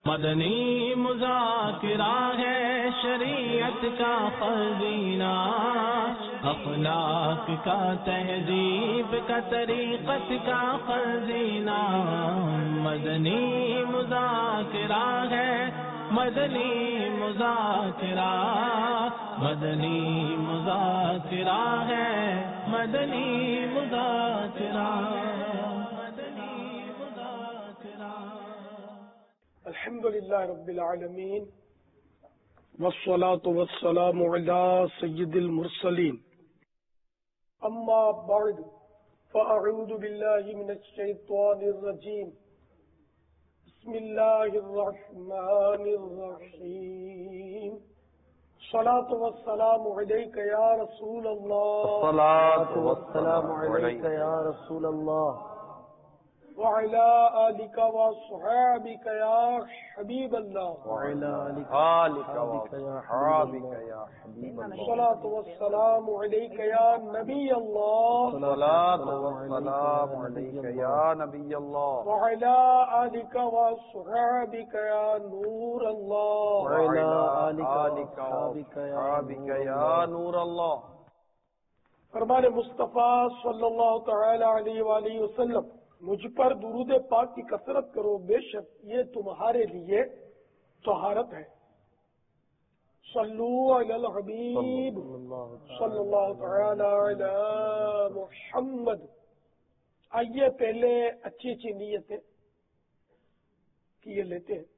مدنی مذاکرہ ہے شریعت کا خزینہ، اخلاق کا تہذیب کا طریقت کا خزینہ، مدنی مذاکرہ ہے، مدنی مذاکرہ، مدنی مذاکرہ ہے، مدنی مذاکرہ، مدنی مذاکرہ۔ الحمد للہ رب العالمین والصلاة والسلام علی سید المرسلین، اما بعد فاعوذ باللہ من الشیطان الرجیم، بسم اللہ الرحمن الرحیم، الصلاة والسلام علیک یا رسول اللہ، الصلاة والسلام علیک یا رسول اللہ، وعلى آلك وصحابك يا حبيب الله، وعلى آلك وصحابك يا حبيب الله، الصلاة والسلام عليك يا نبي الله، الصلاة والسلام عليك يا نبي الله، وعلى آلك وصحابك يا نور الله، وعلى آلك وصحابك يا نور الله۔ فرمان مصطفیٰ صلی اللہ تعالی علیہ وآلہ وسلم، مجھ پر درود پاک کی کثرت کرو، بے شک یہ تمہارے لیے طہارت ہے۔ صلو علی الحبیب صلی اللہ تعالی علی محمد۔ آئیے پہلے اچھی اچھی نیتیں کیے لیتے ہیں،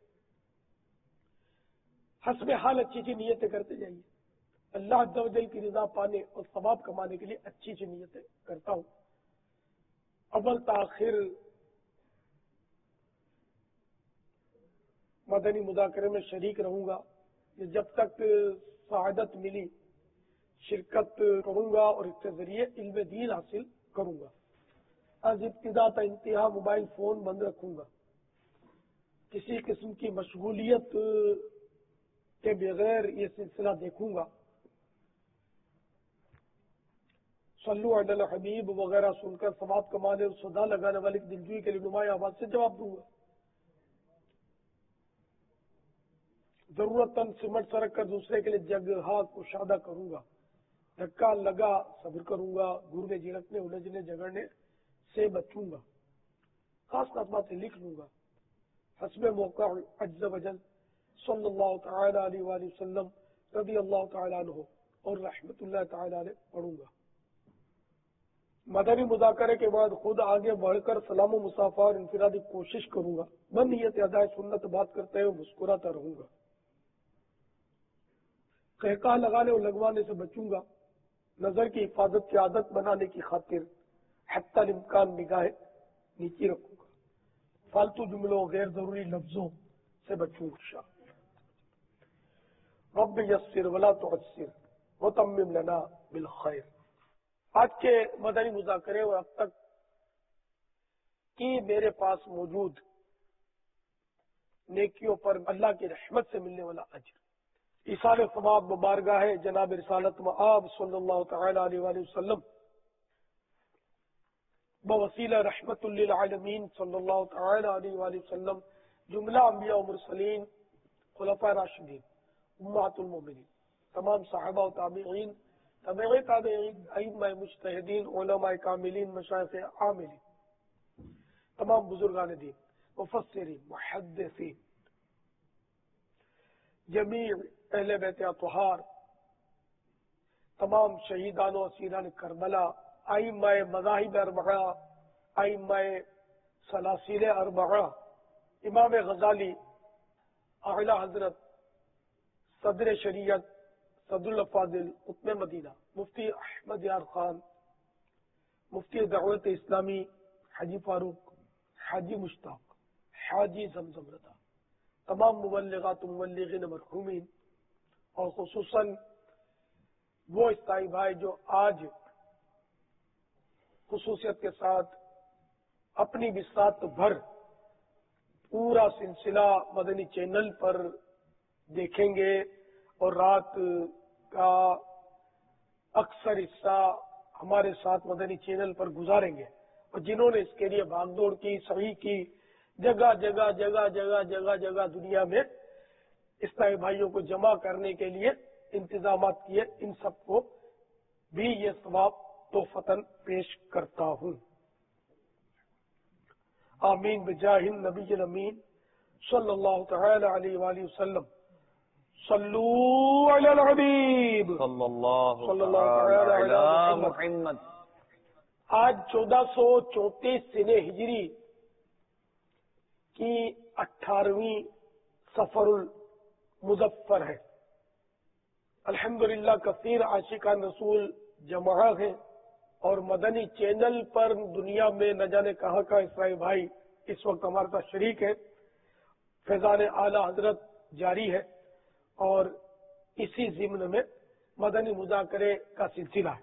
حسب حال اچھی اچھی نیتیں کرتے جائیے۔ اللہ عز و جل کی رضا پانے اور ثواب کمانے کے لیے اچھی اچھی نیتیں کرتا ہوں۔ اول تاخیر مدنی مذاکرے میں شریک رہوں گا، جب تک سعادت ملی شرکت کروں گا اور اس کے ذریعے علم دین حاصل کروں گا۔ از ابتدا تا انتہا موبائل فون بند رکھوں گا، کسی قسم کی مشغولیت کے بغیر یہ سلسلہ دیکھوں گا۔ صلو علی الحبیب وغیرہ سن کر ثواب کمانے اور صدا لگانے والے کی دلجوئی کے لیے نمایاں آواز سے جواب دوں گا۔ ضرورتاً سمٹ سرک کر دوسرے کے لیے جگہ کشادہ کروں گا، دھکا لگا صبر کروں گا، گھرنے جھڑکنے الجھنے جھگڑنے سے بچوں گا، خاص خاص باتیں لکھ لوں گا، حسب موقع عز و جل صلی اللہ تعالی علیہ وآلہ وسلم رضی اللہ تعالی عنہ اور رحمت اللہ تعالی علیہ پڑھوں گا۔ مدنی مذاکرے کے بعد خود آگے بڑھ کر سلام و مصافحہ اور انفرادی کوشش کروں گا، من نیت ادائے سنت بات کرتے ہوئے مسکراتا رہوں گا، قہقہ لگانے اور لگوانے سے بچوں گا، نظر کی حفاظت کی عادت بنانے کی خاطر حتی الامکان نگاہیں نیچی رکھوں گا، فالتو جملوں غیر ضروری لفظوں سے بچوں گا۔ رب یسر ولا تعسر وتمم لنا بالخیر۔ آج کے مدنی مذاکرے اور اب تک کی میرے پاس موجود نیکیوں پر اللہ کی رحمت سے ملنے والا اجر، ایصال ثواب بارگاہ جناب رسالت مآب صلی اللہ تعالی علیہ وآلہ وسلم بوسیلہ رحمت للعالمین صلی اللہ تعالی علیہ وآلہ وسلم، جملہ انبیاء و مرسلین، خلفاء راشدین، امہات المومنین، تمام صحابہ و تابعین، تابعی تابعین، ائمہ مجتہدین، علماء کاملین، مشائخ عاملین، تمام بزرگان دین، مفسرین، محدثین، جمیع اہل بیت اطہار، تمام شہیدان و اسیران کربلا، ائمہ مذاہب اربعہ، ائمہ سلاسل اربعہ، امام غزالی، اعلی حضرت صدر شریعت صدر الفاضل قطب مدینہ مفتی احمد یار خان، مفتی دعوت اسلامی حاجی فاروق، حاجی مشتاق، حاجی زمزم رضا، تمام مبلغات و مبلغین مرحومین، اور خصوصاً وہ اسلامی بھائی جو آج خصوصیت کے ساتھ اپنی بساط بھر پورا سلسلہ مدنی چینل پر دیکھیں گے اور رات کا اکثر حصہ ہمارے ساتھ مدنی چینل پر گزاریں گے، اور جنہوں نے اس کے لیے بھاگ دوڑ کی، صحیح کی، جگہ جگہ جگہ جگہ جگہ جگہ دنیا میں اسلامی بھائیوں کو جمع کرنے کے لیے انتظامات کیے، ان سب کو بھی یہ ثواب تحفتاً پیش کرتا ہوں۔ آمین بجاہ النبی الامین صلی اللہ تعالی علیہ وآلہ وسلم۔ صلو علی الحبیب صلی اللہ تعالی علی محمد۔ محمد۔ آج 1434 سنہ ہجری کی 18ویں سفر المظفر ہے۔ الحمدللہ کثیر عاشقان رسول جمع ہیں، اور مدنی چینل پر دنیا میں نہ جانے کہاں کا اسرائیل بھائی اس وقت ہمارے ساتھ شریک ہے۔ فیضان اعلی حضرت جاری ہے، اور اسی ضمن میں مدنی مذاکرے کا سلسلہ ہے۔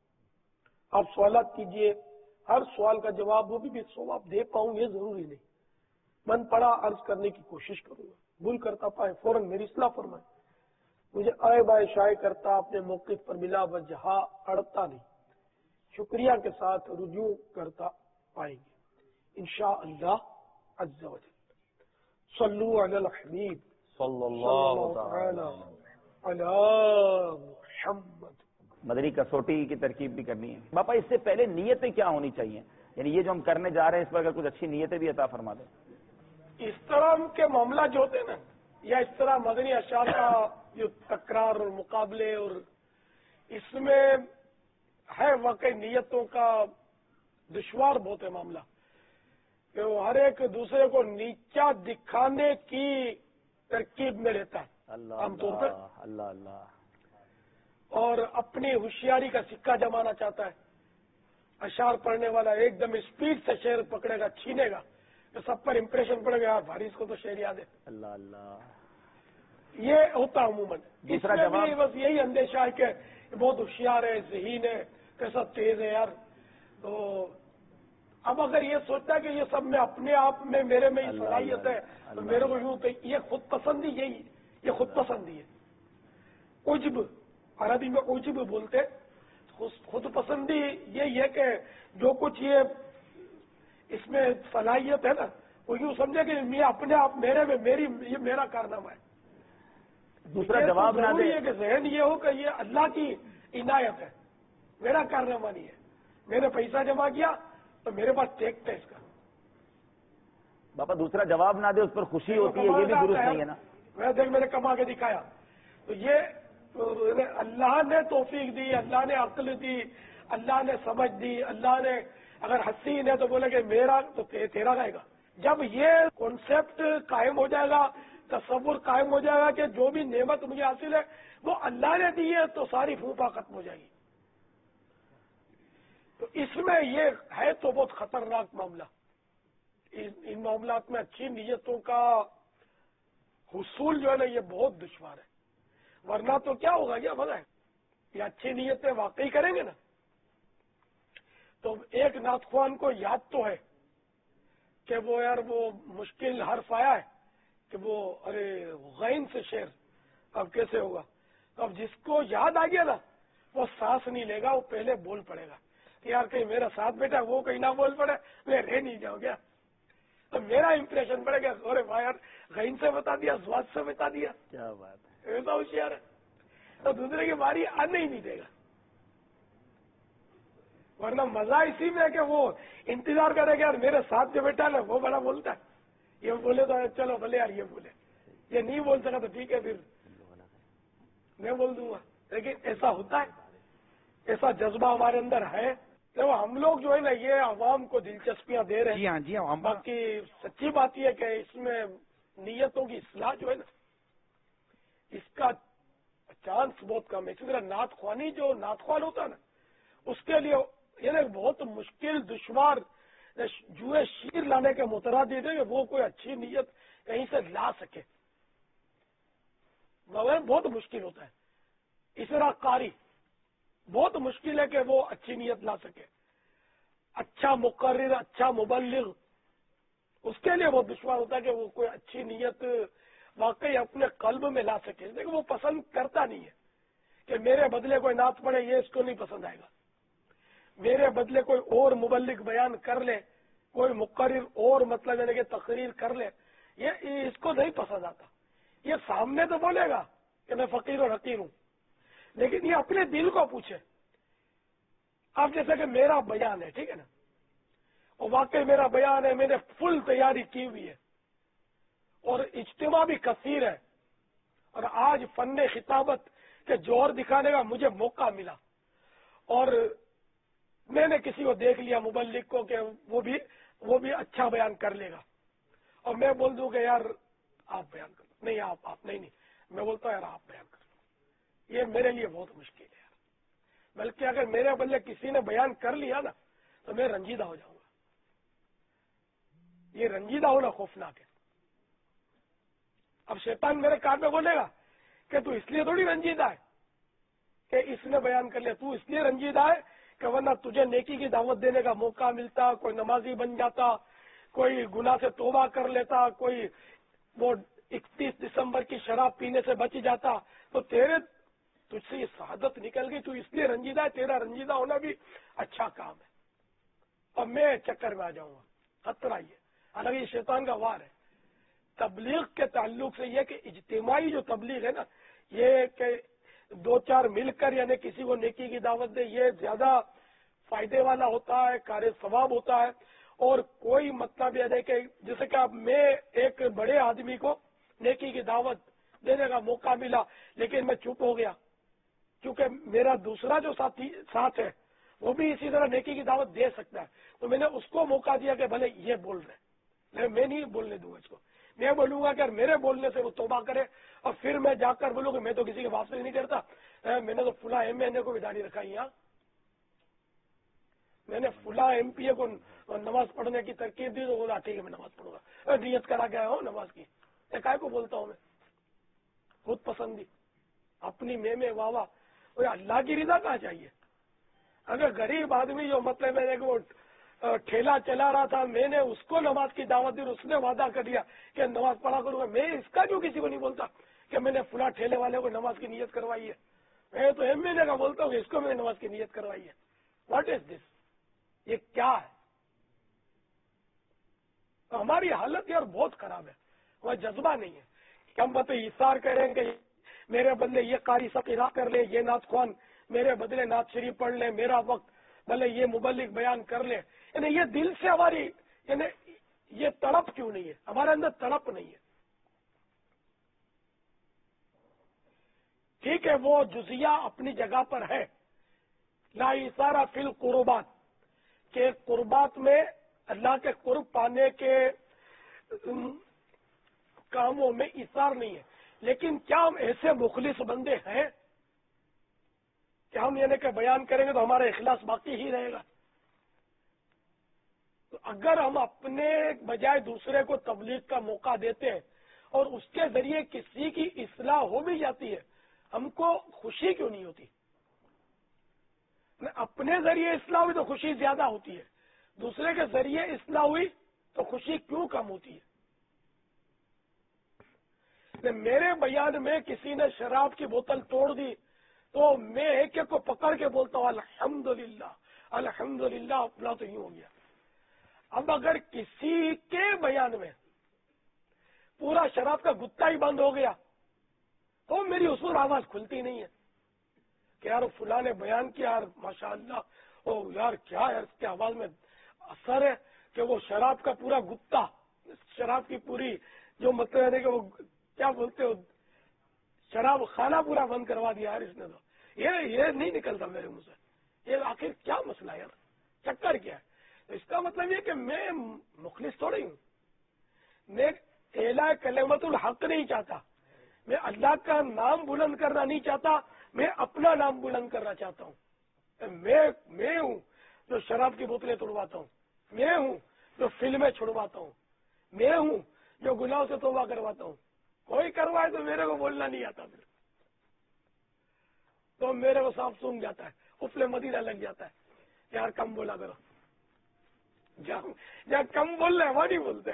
آپ سوالات کیجئے، ہر سوال کا جواب وہ بھی ثواب دے پاؤں یہ ضروری نہیں، من پڑا عرض کرنے کی کوشش کروں گا، بھول کرتا پائے فوراً میری اصلاح فرمائے، مجھے آئے بائے شائع کرتا اپنے موقف پر بلا وجہ اڑتا نہیں، شکریہ کے ساتھ رجوع کرتا پائیں گے انشاءاللہ عز و جل۔ صلو علی الحبیب صلی صلی اللہ اللہ تعالی تعالی علی محمد۔ مدنی کسوٹی کی ترکیب بھی کرنی ہے۔ باپا اس سے پہلے نیتیں کیا ہونی چاہیے؟ یعنی یہ جو ہم کرنے جا رہے ہیں اس پر اگر کچھ اچھی نیتیں بھی عطا فرما دیں۔ اس طرح کے معاملہ جو ہوتے ہیں نا، یا اس طرح مدنی اشعار کا جو تکرار اور مقابلے، اور اس میں ہے واقعی نیتوں کا دشوار بہت ہے معاملہ، کہ وہ ہر ایک دوسرے کو نیچا دکھانے کی ترکیب میں رہتا ہے عام طور پر، اللہ اللہ، اور اپنی ہوشیاری کا سکہ جمانا چاہتا ہے۔ اشعار پڑھنے والا ایک دم اسپیڈ سے شعر پکڑے گا، چھینے گا، تو سب پر امپریشن پڑے گا، یار بھاری اس کو تو شعر یاد ہے۔ اللہ اللہ، یہ ہوتا عموماً۔ دوسرا اس میں جواب؟ بھی بس یہی اندیشہ ہے کہ یہ بہت ہوشیار ہے، ذہین ہے، کیسا تیز ہے یار۔ تو اب اگر یہ سوچتا ہے کہ یہ سب میں اپنے آپ میں میرے میں ہی صلاحیت ہے، تو میرے کو یوں کہ یہ خود پسندی، یہی یہ خود پسندی ہے۔ عجب، عربی میں عجب بولتے، خود پسندی یہی ہے کہ جو کچھ یہ اس میں صلاحیت ہے نا، وہ یوں سمجھے کہ میں اپنے آپ میرے میں یہ میرا کارنامہ ہے۔ دوسرا یہ تو جواب نہ ضروری دے۔ ہے کہ ذہن یہ ہو کہ یہ اللہ کی عنایت ہے، میرا کارنامہ نہیں ہے۔ میں نے پیسہ جمع کیا تو میرے پاس ٹیکٹ ہے اس کا۔ باپا دوسرا جواب نہ دے، اس پر خوشی ہوتی ہے، یہ بھی درست نہیں ہے نا۔ میں نے کما کے دکھایا، تو یہ اللہ نے توفیق دی، اللہ نے عقل دی، اللہ نے سمجھ دی، اللہ نے اگر حسین ہے تو بولے کہ میرا تو تیرا رہے گا۔ جب یہ کانسیپٹ قائم ہو جائے گا، تصور قائم ہو جائے گا کہ جو بھی نعمت مجھے حاصل ہے وہ اللہ نے دی ہے، تو ساری پھوپا ختم ہو جائے گی۔ تو اس میں یہ ہے تو بہت خطرناک معاملہ۔ ان معاملات میں اچھی نیتوں کا حصول جو ہے نا یہ بہت دشوار ہے، ورنہ تو کیا ہوگا، یہ مزہ ہے، یہ اچھی نیتیں واقعی کریں گے نا تو ایک نعت کو یاد تو ہے کہ وہ یار وہ مشکل حرف آیا ہے کہ وہ ارے غین سے شعر اب کیسے ہوگا، تو اب جس کو یاد آ گیا نا وہ سانس نہیں لے گا، وہ پہلے بول پڑے گا کہ یار کہیں میرا ساتھ بیٹا وہ کہیں نہ بول پڑے، میں رہ نہیں جاؤں گیا، تو میرا امپریشن پڑے گا، ارے بھائی یار غین سے بتا دیا، زواد سے بتا دیا، کیا بات ہے۔ ایسا ہوشیار ہے، تو دوسرے کی باری آنے ہی نہیں دے گا۔ ورنہ مزہ اسی میں ہے کہ وہ انتظار کرے گا، یار میرے ساتھ جو بیٹا نا وہ بڑا بولتا ہے، یہ بولے تو چلو بھلے یار یہ بولے، یہ نہیں بول سکا تو ٹھیک ہے پھر میں بول دوں گا۔ لیکن ایسا ہوتا ہے، ایسا جذبہ ہمارے اندر ہے، تو ہم لوگ جو ہے نا یہ عوام کو دلچسپیاں دے رہے ہیں۔ جی ہاں، باقی سچی بات یہ ہے کہ اس میں نیتوں کی اصلاح جو ہے نا اس کا چانس بہت کم ہے۔ اسی طرح نعت خوانی، جو نعت خوان ہوتا ہے نا اس کے لیے یعنی بہت مشکل دشوار جوئے شیر لانے کے مترادف ہے کہ وہ کوئی اچھی نیت کہیں سے لا سکے، مگر بہت مشکل ہوتا ہے۔ اس طرح قاری بہت مشکل ہے کہ وہ اچھی نیت لا سکے، اچھا مقرر، اچھا مبلغ، اس کے لیے بہت دشوار ہوتا ہے کہ وہ کوئی اچھی نیت واقعی اپنے قلب میں لا سکے، لیکن وہ پسند کرتا نہیں ہے کہ میرے بدلے کوئی نعت پڑھے، یہ اس کو نہیں پسند آئے گا، میرے بدلے کوئی اور مبلغ بیان کر لے کوئی مقرر اور مطلب یعنی کہ تقریر کر لے، یہ اس کو نہیں پسند آتا. یہ سامنے تو بولے گا کہ میں فقیر اور حقیر ہوں، لیکن یہ اپنے دل کو پوچھے. اب جیسے کہ میرا بیان ہے، ٹھیک ہے نا، اور واقعی میرا بیان ہے، میں نے فل تیاری کی ہوئی ہے اور اجتماع بھی کثیر ہے، اور آج فن خطابت کے جوہر دکھانے کا مجھے موقع ملا، اور میں نے کسی کو دیکھ لیا مبلغ کو کہ وہ بھی اچھا بیان کر لے گا، اور میں بول دوں کہ یار آپ بیان کر لو، نہیں آپ نہیں میں بولتا ہوں یار آپ بیان کر لو. یہ میرے لیے بہت مشکل ہے یار، بلکہ اگر میرے بدلے کسی نے بیان کر لیا نا تو میں رنجیدہ ہو جاؤں گا. یہ رنجیدہ ہونا خوفناک ہے. اب شیطان میرے کان میں بولے گا کہ تو اس لیے تھوڑی رنجیدہ ہے کہ اس نے بیان کر لیا، تو اس لیے رنجیدہ ہے کہ ورنہ تجھے نیکی کی دعوت دینے کا موقع ملتا، کوئی نمازی بن جاتا، کوئی گناہ سے توبہ کر لیتا، کوئی وہ 31 دسمبر کی شراب پینے سے بچ جاتا، تو تجھ سے یہ شہادت نکل گئی، تو اس لیے رنجیدہ ہے. تیرا رنجیدہ ہونا بھی اچھا کام ہے، اور میں چکر میں آ جاؤں گا. خطرہ یہ، حالانکہ یہ شیطان کا وار ہے. تبلیغ کے تعلق سے یہ کہ اجتماعی جو تبلیغ ہے نا، یہ کہ 2-4 مل کر یعنی کسی کو نیکی کی دعوت دے، یہ زیادہ فائدے والا ہوتا ہے، کار ثواب ہوتا ہے. اور کوئی مطلب یہ ہے کہ جیسے کہ اب میں ایک بڑے آدمی کو نیکی کی دعوت دینے کا موقع ملا، لیکن میں چپ ہو گیا کیونکہ میرا دوسرا جو ساتھ ہے وہ بھی اسی طرح نیکی کی دعوت دے سکتا ہے، تو میں نے اس کو موقع دیا کہ بھلے یہ بول رہے، لیکن میں نہیں بولنے دوں گا اس کو. میں بولوں گا کہ میرے بولنے سے وہ توبہ کرے، اور پھر میں جا کر بولوں کہ میں تو کسی کی واپسی نہیں کرتا، میں نے تو فلاں ایم این اے کو بھی داڑھی رکھائی، یہاں میں نے فلاں ایم پی اے کو نماز پڑھنے کی ترکیب دی تو بولا ٹھیک ہے میں نماز پڑھوں گا، نیت کرا کے آیا ہوں نماز کی. کائے کو بولتا ہوں میں؟ خود پسندی، اپنی میں واہ واہ. اللہ کی رضا کہاں چاہیے؟ اگر غریب آدمی جو مطلب ہے کہ وہ ٹھیلا چلا رہا تھا، میں نے اس کو نماز کی دعوت دی، اس نے وعدہ کر دیا کہ نماز پڑھا کروں گا، میں اس کا کیوں کسی کو نہیں بولتا کہ میں نے فلاں ٹھیلے والے کو نماز کی نیت کروائی ہے؟ میں تو ایم این اے کا بولتا ہوں کہ اس کو میں نے نماز کی نیت کروائی ہے. What is this? یہ کیا ہے؟ تو ہماری حالت یار بہت خراب ہے، وہ جذبہ نہیں ہے کہ ہم بس اثار کریں کہ میرے بدلے یہ قاری سقیرہ کر لے، یہ نعت خوان میرے بدلے نعت شریف پڑھ لے، میرا وقت بھلے یہ مبلغ بیان کر لے. یعنی یہ دل سے ہماری یعنی یہ تڑپ کیوں نہیں ہے؟ ہمارے اندر تڑپ نہیں ہے. ٹھیک ہے وہ جزیہ اپنی جگہ پر ہے، لا اثارہ فی القربات، کہ قربات میں اللہ کے قرب پانے کے کاموں میں اثار نہیں ہے. لیکن کیا ہم ایسے مخلص بندے ہیں کہ ہم یعنی کہ بیان کریں گے تو ہمارا اخلاص باقی ہی رہے گا؟ تو اگر ہم اپنے بجائے دوسرے کو تبلیغ کا موقع دیتے ہیں اور اس کے ذریعے کسی کی اصلاح ہو بھی جاتی ہے، ہم کو خوشی کیوں نہیں ہوتی؟ اپنے ذریعے اصلاح ہوئی تو خوشی زیادہ ہوتی ہے، دوسرے کے ذریعے اصلاح ہوئی تو خوشی کیوں کم ہوتی ہے؟ میرے بیان میں کسی نے شراب کی بوتل توڑ دی تو میں ایک ایک کو پکڑ کے بولتا ہوں الحمدللہ الحمدللہ، اپنا تو یوں ہو گیا. اب اگر کسی کے بیان میں پورا شراب کا گتا ہی بند ہو گیا تو میری اس پر آواز کھلتی نہیں ہے کہ یار فلاں نے بیان کیا، یار ماشاءاللہ، او یار کیا ہے اس کی آواز میں اثر ہے کہ وہ شراب کا پورا گتا، شراب کی پوری جو مطلب ہے کہ وہ کیا بولتے ہو شراب خانہ پورا بند کروا دیا یار اس نے. تو یہ نہیں نکلتا میرے منہ سے، یہ آخر کیا مسئلہ ہے یار، چکر کیا ہے؟ تو اس کا مطلب یہ کہ میں مخلص تھوڑی ہوں، میں اعلیٰ کلمت الحق نہیں چاہتا، میں اللہ کا نام بلند کرنا نہیں چاہتا، میں اپنا نام بلند کرنا چاہتا ہوں. میں ہوں جو شراب کی بوتلیں توڑواتا ہوں، میں ہوں جو فلمیں چھڑواتا ہوں، میں ہوں جو گناہوں سے توبہ کرواتا ہوں. کوئی کروائے تو میرے کو بولنا نہیں آتا، پھر تو میرے کو سانپ سونگ جاتا ہے، افلے مدینہ لگ جاتا ہے، یار کم بولا کرو. جہاں کم بول رہے ہیں وہاں نہیں بولتے.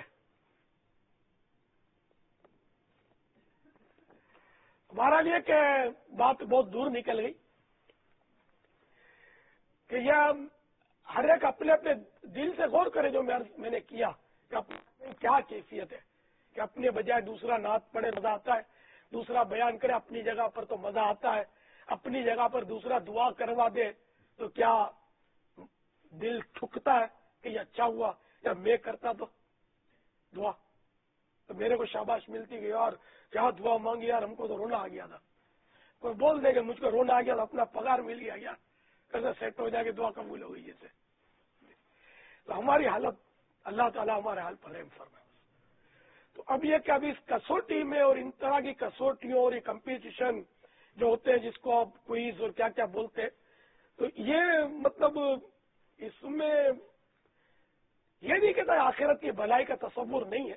ہمارا لیے کہ بات بہت دور نکل گئی کہ یہ ہر ایک اپنے اپنے دل سے غور کرے جو میں نے کیا کہ اپنی کیا کیفیت ہے، کہ اپنے بجائے دوسرا نعت پڑھے مزہ آتا ہے، دوسرا بیان کرے اپنی جگہ پر تو مزہ آتا ہے، اپنی جگہ پر دوسرا دعا کروا دے تو کیا دل ٹھکتا ہے کہ یہ اچھا ہوا، یا میں کرتا تو دعا تو میرے کو شاباش ملتی کہ یار کیا دعا مانگی یار، ہم کو تو رونا آ گیا تھا. کوئی بول دے کہ مجھ کو رونا آ گیا تو اپنا پگار مل گیا یار، کیسے سیٹ ہو جائے کہ دعا قبول ہو گئی جیسے. تو ہماری حالت اللہ تعالیٰ ہمارے حال پر رحم فرمائے. تو اب یہ کہ ابھی اس کسوٹی میں اور ان طرح کی کسوٹیوں اور یہ کمپٹیشن جو ہوتے ہیں جس کو آپ کوئز اور کیا کیا بولتے ہیں، تو یہ مطلب اس میں یہ نہیں کہتا آخرت کی بھلائی کا تصور نہیں ہے،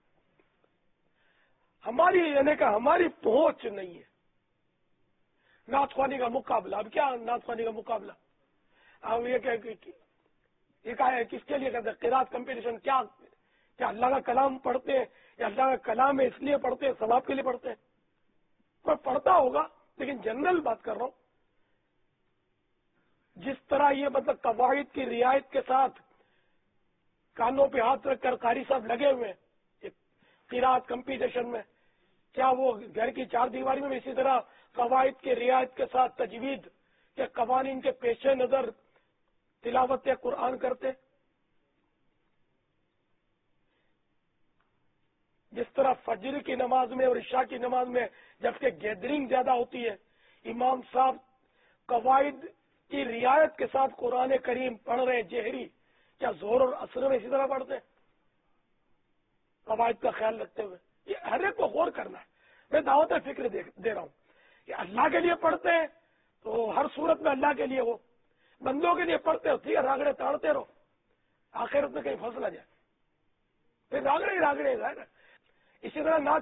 ہماری یعنی کہ ہماری پہنچ نہیں ہے. نعت خوانی کا مقابلہ، اب کیا نعت خوانی کا مقابلہ، اب یہ کہا ہے کس کے لیے کہتے ہیں قرات کمپٹیشن، کیا اللہ کا کلام پڑھتے ہیں یا اللہ کا کلام ہے اس لیے پڑھتے ہیں، ثواب کے لیے پڑھتے ہیں؟ کوئی پڑھتا ہوگا لیکن جنرل بات کر رہا ہوں. جس طرح یہ مطلب قواعد کی رعایت کے ساتھ کانوں پہ ہاتھ رکھ کر قاری صاحب لگے ہوئے ہیں قرات کمپٹیشن میں، کیا وہ گھر کی چار دیواری میں اسی طرح قواعد کی رعایت کے ساتھ تجوید کے قوانین کے پیش نظر تلاوت قرآن کرتے؟ جس طرح فجر کی نماز میں اور عشاء کی نماز میں جبکہ گیدرنگ زیادہ ہوتی ہے، امام صاحب قواعد کی رعایت کے ساتھ قرآن کریم پڑھ رہے جہری، کیا زور اور اثر میں اسی طرح پڑھتے ہیں قواعد کا خیال رکھتے ہوئے؟ یہ ہر ایک کو غور کرنا ہے. میں دعوت فکر دے رہا ہوں کہ اللہ کے لیے پڑھتے ہیں تو ہر صورت میں اللہ کے لیے ہو، بندوں کے لیے پڑھتے ہو ٹھیک ہے، راگڑے تاڑتے رہو، آخرت میں کہیں پھنس نہ جائے، پھر راگڑے ہی راگڑے نا. اسی طرح نعت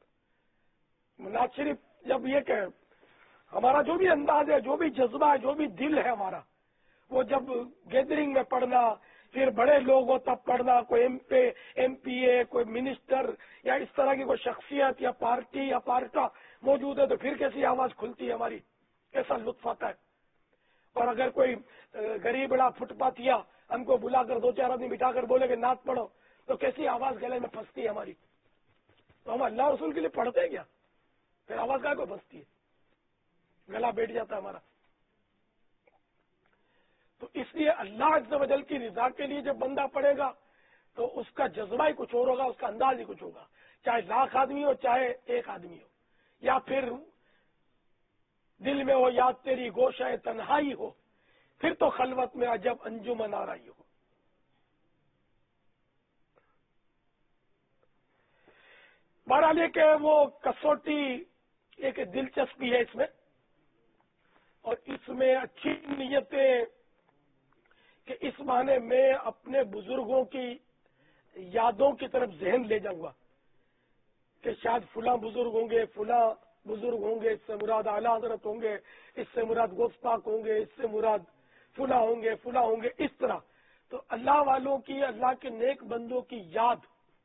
شریف جب یہ کہ ہمارا جو بھی انداز ہے، جو بھی جذبہ ہے، جو بھی دل ہے ہمارا، وہ جب گیدرنگ میں پڑھنا، پھر بڑے لوگ ہو تب پڑھنا، کوئی ایم پی اے، کوئی منسٹر یا اس طرح کی کوئی شخصیت یا پارٹی یا پارٹا موجود ہے تو پھر کیسی آواز کھلتی ہے ہماری، کیسا لطف آتا ہے. اور اگر کوئی غریب بڑا فٹ پاتھیا ہم کو بلا کر دو چار آدمی بٹھا کر بولے کہ نعت پڑھو تو کیسی آواز گلے میں پھنستی ہے ہماری. تو ہم اللہ رسول کے لیے پڑھتے ہیں کیا؟ پھر آواز کا کو پھنستی ہے، گلا بیٹھ جاتا ہے ہمارا. تو اس لیے اللہ عز و جل کی رضا کے لیے جب بندہ پڑھے گا تو اس کا جذبہ ہی کچھ اور ہوگا، اس کا انداز ہی کچھ ہوگا، چاہے لاکھ آدمی ہو چاہے ایک آدمی ہو، یا پھر دل میں ہو یاد تیری گوشہ تنہائی ہو، پھر تو خلوت میں عجب انجمن آ رہی ہو. بہرحال یہ کہ وہ کسوٹی ایک دلچسپی ہے اس میں، اور اس میں اچھی نیتیں کہ اس معنی میں اپنے بزرگوں کی یادوں کی طرف ذہن لے جاؤں گا کہ شاید فلاں بزرگ ہوں گے، فلاں بزرگ ہوں گے، اس سے مراد اعلیٰ حضرت ہوں گے، اس سے مراد غوث پاک ہوں گے، اس سے مراد فلاں ہوں گے، فلاں ہوں گے، اس طرح. تو اللہ والوں کی، اللہ کے نیک بندوں کی یاد،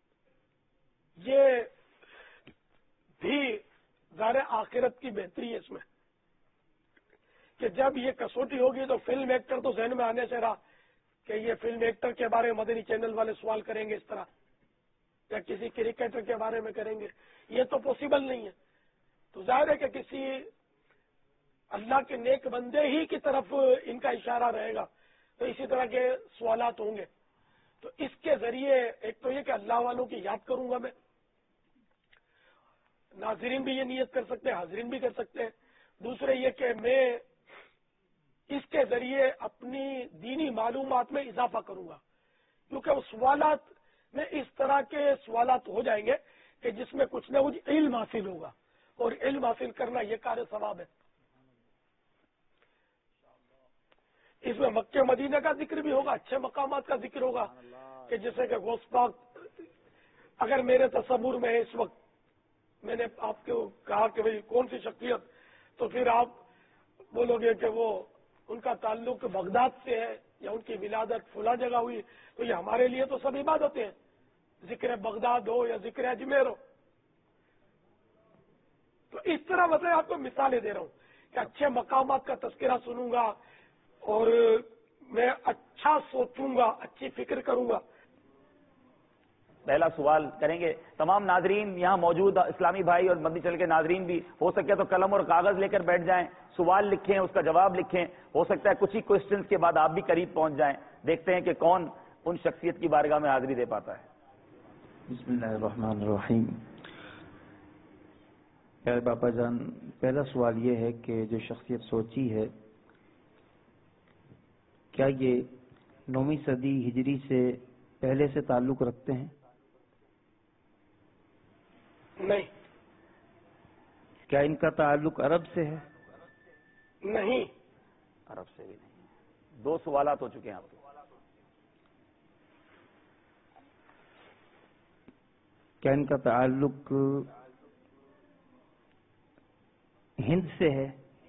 یہ بھی ظاہر آخرت کی بہتری ہے اس میں کہ جب یہ کسوٹی ہوگی تو فلم ایکٹر تو ذہن میں آنے سے رہا کہ یہ فلم ایکٹر کے بارے میں مدنی چینل والے سوال کریں گے اس طرح، یا کسی کرکٹر کے بارے میں کریں گے، یہ تو پاسبل نہیں ہے. تو ظاہر ہے کہ کسی اللہ کے نیک بندے ہی کی طرف ان کا اشارہ رہے گا تو اسی طرح کے سوالات ہوں گے. تو اس کے ذریعے ایک تو یہ کہ اللہ والوں کی یاد کروں گا میں، ناظرین بھی یہ نیت کر سکتے ہیں، حاضرین بھی کر سکتے ہیں. دوسرے یہ کہ میں اس کے ذریعے اپنی دینی معلومات میں اضافہ کروں گا، کیونکہ وہ سوالات میں اس طرح کے سوالات ہو جائیں گے کہ جس میں کچھ نہ کچھ علم حاصل ہوگا، اور علم حاصل کرنا یہ کار ثواب ہے. اس میں مکہ مدینہ کا ذکر بھی ہوگا، اچھے مقامات کا ذکر ہوگا کہ جیسے کہ غوث پاک اگر میرے تصور میں ہے اس وقت، میں نے آپ کو کہا کہ بھئی کون سی شخصیت، تو پھر آپ بولو گے کہ وہ ان کا تعلق بغداد سے ہے یا ان کی ولادت فلاں جگہ ہوئی، تو یہ ہمارے لیے تو سب عبادتیں ہیں، ذکر بغداد ہو یا ذکر اجمیر ہو. تو اس طرح مطلب آپ کو مثالیں دے رہا ہوں کہ اچھے مقامات کا تذکرہ سنوں گا اور میں اچھا سوچوں گا، اچھی فکر کروں گا. پہلا سوال کریں گے. تمام ناظرین یہاں موجود اسلامی بھائی اور مدنی چینل کے ناظرین بھی ہو سکے تو قلم اور کاغذ لے کر بیٹھ جائیں، سوال لکھیں، اس کا جواب لکھیں. ہو سکتا ہے کچھ ہی کوسچنز کے بعد آپ بھی قریب پہنچ جائیں. دیکھتے ہیں کہ کون ان شخصیت کی بارگاہ میں حاضری دے پاتا ہے. بسم اللہ الرحمن الرحیم. پیارے باپا جان، پہلا سوال یہ ہے کہ جو شخصیت سوچی ہے، کیا یہ 9ویں صدی ہجری سے پہلے سے تعلق رکھتے ہیں؟ نہیں. کیا ان کا تعلق عرب سے ہے؟ نہیں. عرب سے بھی نہیں. 2 سوالات ہو چکے ہیں آپ کے. کیا ان کا تعلق ہند سے ہے؟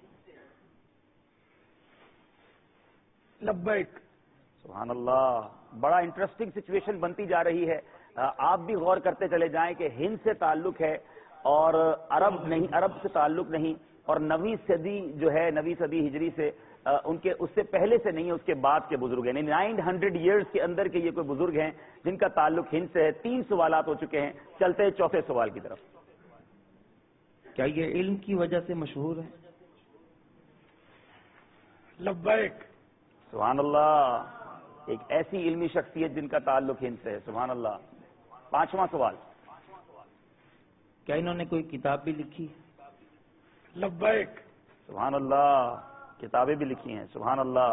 لبیک. سبحان اللہ. بڑا انٹرسٹنگ سچویشن بنتی جا رہی ہے. آپ بھی غور کرتے چلے جائیں کہ ہند سے تعلق ہے اور عرب نہیں، عرب سے تعلق نہیں. اور 9ویں صدی جو ہے، 9ویں صدی ہجری سے ان کے اس سے پہلے سے نہیں ہے، اس کے بعد کے بزرگ ہیں. 900 ایئرز کے اندر کے یہ کوئی بزرگ ہیں جن کا تعلق ہند سے ہے. 3 سوالات ہو چکے ہیں. چلتے ہیں چوتھے سوال کی طرف. کیا یہ علم کی وجہ سے مشہور ہے؟ لبیک. سبحان اللہ. ایک ایسی علمی شخصیت جن کا تعلق ہند سے ہے. سبحان اللہ. 5واں سوال. کیا انہوں نے کوئی کتاب بھی لکھی؟ لبیک. سبحان اللہ. کتابیں بھی لکھی ہیں. سبحان اللہ.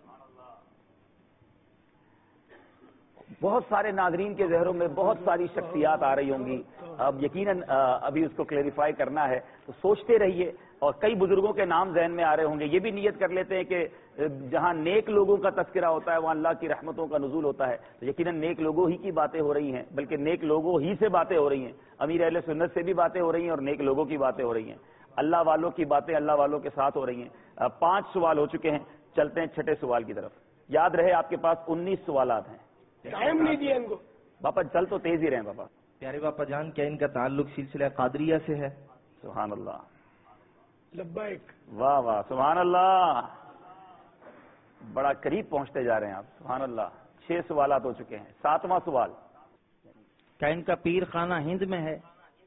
بہت سارے ناظرین کے ذہنوں میں بہت ساری شخصیات آ رہی ہوں گی. اب یقیناً ابھی اس کو کلیریفائی کرنا ہے تو سوچتے رہیے. اور کئی بزرگوں کے نام ذہن میں آ رہے ہوں گے. یہ بھی نیت کر لیتے ہیں کہ جہاں نیک لوگوں کا تذکرہ ہوتا ہے وہاں اللہ کی رحمتوں کا نزول ہوتا ہے. تو یقیناً نیک لوگوں ہی کی باتیں ہو رہی ہیں، بلکہ نیک لوگوں ہی سے باتیں ہو رہی ہیں. امیر اہل سنت سے بھی باتیں ہو رہی ہیں اور نیک لوگوں کی باتیں ہو رہی ہیں. اللہ والوں کی باتیں اللہ والوں کے ساتھ ہو رہی ہیں. 5 سوال ہو چکے ہیں. چلتے ہیں چھٹے سوال کی طرف. یاد رہے آپ کے پاس 19 سوالات ہیں. ٹائم نہیں دیا ان کو. باپا چل تو تیز ہی رہے ہیں. باپا پیارے باپا جان، کیا ان کا تعلق سلسلہ قادریہ سے ہے؟ سبحان اللہ. لبیک. واہ واہ. سبحان اللہ. بڑا قریب پہنچتے جا رہے ہیں آپ. سبحان اللہ. 6 سوالات ہو چکے ہیں. 7واں سوال. کیا ان کا پیر خانہ ہند میں ہے؟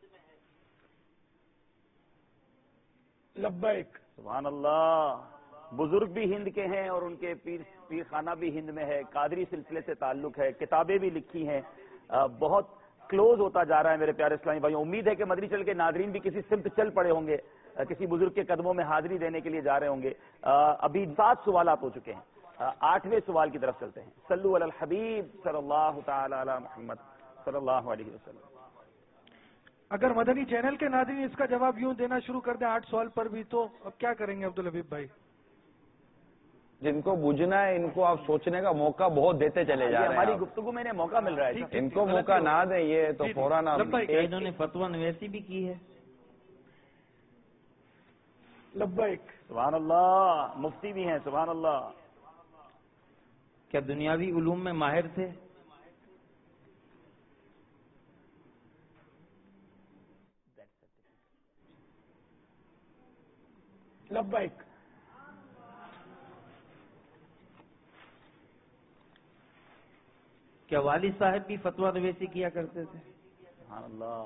لبیک. سبحان اللہ. بزرگ بھی ہند کے ہیں اور ان کے پیر خانہ بھی ہند میں ہے. قادری سلسلے سے تعلق ہے. کتابیں بھی لکھی ہیں. بہت کلوز ہوتا جا رہا ہے میرے پیارے اسلامی بھائی. امید ہے کہ مدنی چینل کے ناظرین بھی کسی سمت چل پڑے ہوں گے، کسی بزرگ کے قدموں میں حاضری دینے کے لیے جا رہے ہوں گے. ابھی 7 سوالات ہو چکے ہیں. 8ویں سوال کی طرف چلتے ہیں. صلو علی الحبیب صلی اللہ تعالی علی محمد صلی اللہ علیہ وسلم. اگر مدنی چینل کے ناظرین اس کا جواب یوں دینا شروع کر دیں 8 سوال پر بھی، تو اب کیا کریں گے عبدالحبیب بھائی؟ جن کو بوجھنا ہے ان کو آپ سوچنے کا موقع بہت دیتے چلے جا رہے ہیں. ہماری گفتگو میں انہیں موقع مل رہا ہے. ان کو موقع نہ دیں یہ تو فوراً انہوں نے فتویٰ نویسی بھی کی ہے. لبیک. سبحان اللہ. مفتی بھی ہیں. سبحان اللہ. کیا دنیاوی علوم میں ماہر تھے؟ لبیک. کیا والد صاحب بھی فتویٰ نویسی کیا کرتے تھے؟ سبحان اللہ.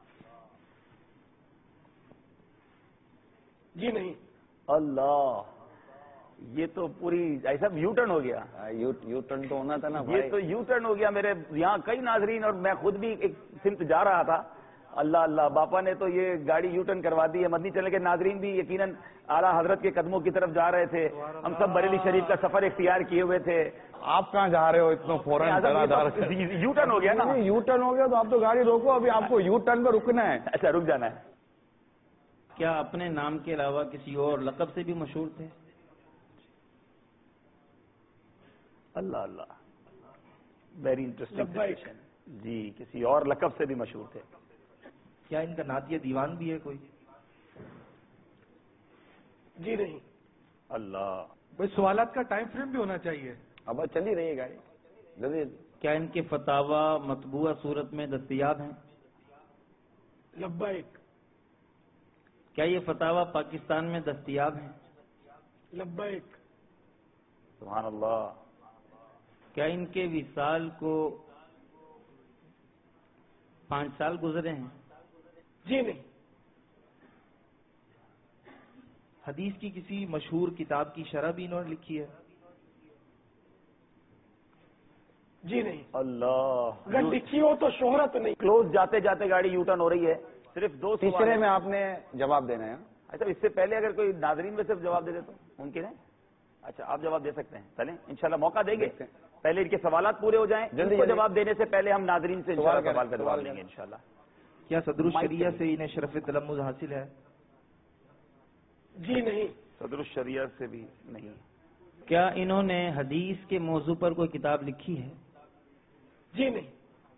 جی نہیں. اللہ. یہ تو پوری ایسا یو ٹرن ہو گیا. یو ٹرن تو ہونا تھا نا یہ بھائی. تو یو ٹرن ہو گیا. میرے یہاں کئی ناظرین اور میں خود بھی ایک سمت جا رہا تھا. اللہ اللہ. باپا نے تو یہ گاڑی یو ٹرن کروا دی ہے. مدنی چینل کے ناظرین بھی یقیناً اعلیٰ حضرت کے قدموں کی طرف جا رہے تھے. ہم سب بریلی شریف کا سفر اختیار کیے ہوئے تھے. آپ کہاں جا رہے ہو اتنا فوراً؟ یو ٹرن ہو گیا نا. یو ٹرن ہو گیا تو آپ تو گاڑی روکو. ابھی آپ کو یو ٹرن پہ رکنا ہے. اچھا رک جانا ہے. کیا اپنے نام کے علاوہ کسی اور لقب سے بھی مشہور تھے؟ اللہ اللہ. Very interesting. جی کسی اور لقب سے بھی مشہور تھے. کیا ان کا نعتیہ دیوان بھی ہے کوئی؟ جی نہیں. اللہ. بھائی سوالات کا ٹائم فریم بھی ہونا چاہیے. اب چل ہی رہی ہے گاڑی. جلدی. کیا ان کے فتاوا مطبوعہ صورت میں دستیاب ہیں؟ لبیک. کیا یہ فتاوا پاکستان میں دستیاب ہیں؟ لبیک. سبحان اللہ. کیا ان کے وصال کو 5 سال گزرے ہیں؟ جی نہیں. حدیث کی کسی مشہور کتاب کی شرح بھی انہوں نے لکھی ہے؟ جی نہیں. اللہ. اگر لکھی ہو تو شہرت نہیں. کلوز جاتے جاتے گاڑی یو ٹرن ہو رہی ہے. صرف 2 سوال تیسرے ہیں. میں آپ نے جواب دینا ہے. اچھا اس سے پہلے اگر کوئی ناظرین میں صرف جواب دے دے تو ممکن ہے؟ اچھا آپ جواب دے سکتے ہیں. چلیں انشاءاللہ موقع دیں گے. پہلے ان کے سوالات پورے ہو جائیں. جلدی ان کو جواب دینے سے پہلے ہم ناظرین سے انشاءاللہ سوال کا جواب سوال لیں گے انشاءاللہ. کیا صدر الشریعہ سے انہیں شرف تلمذ حاصل ہے؟ جی نہیں. صدر الشریعہ سے بھی نہیں. کیا انہوں نے حدیث کے موضوع پر کوئی کتاب لکھی ہے؟ جی نہیں.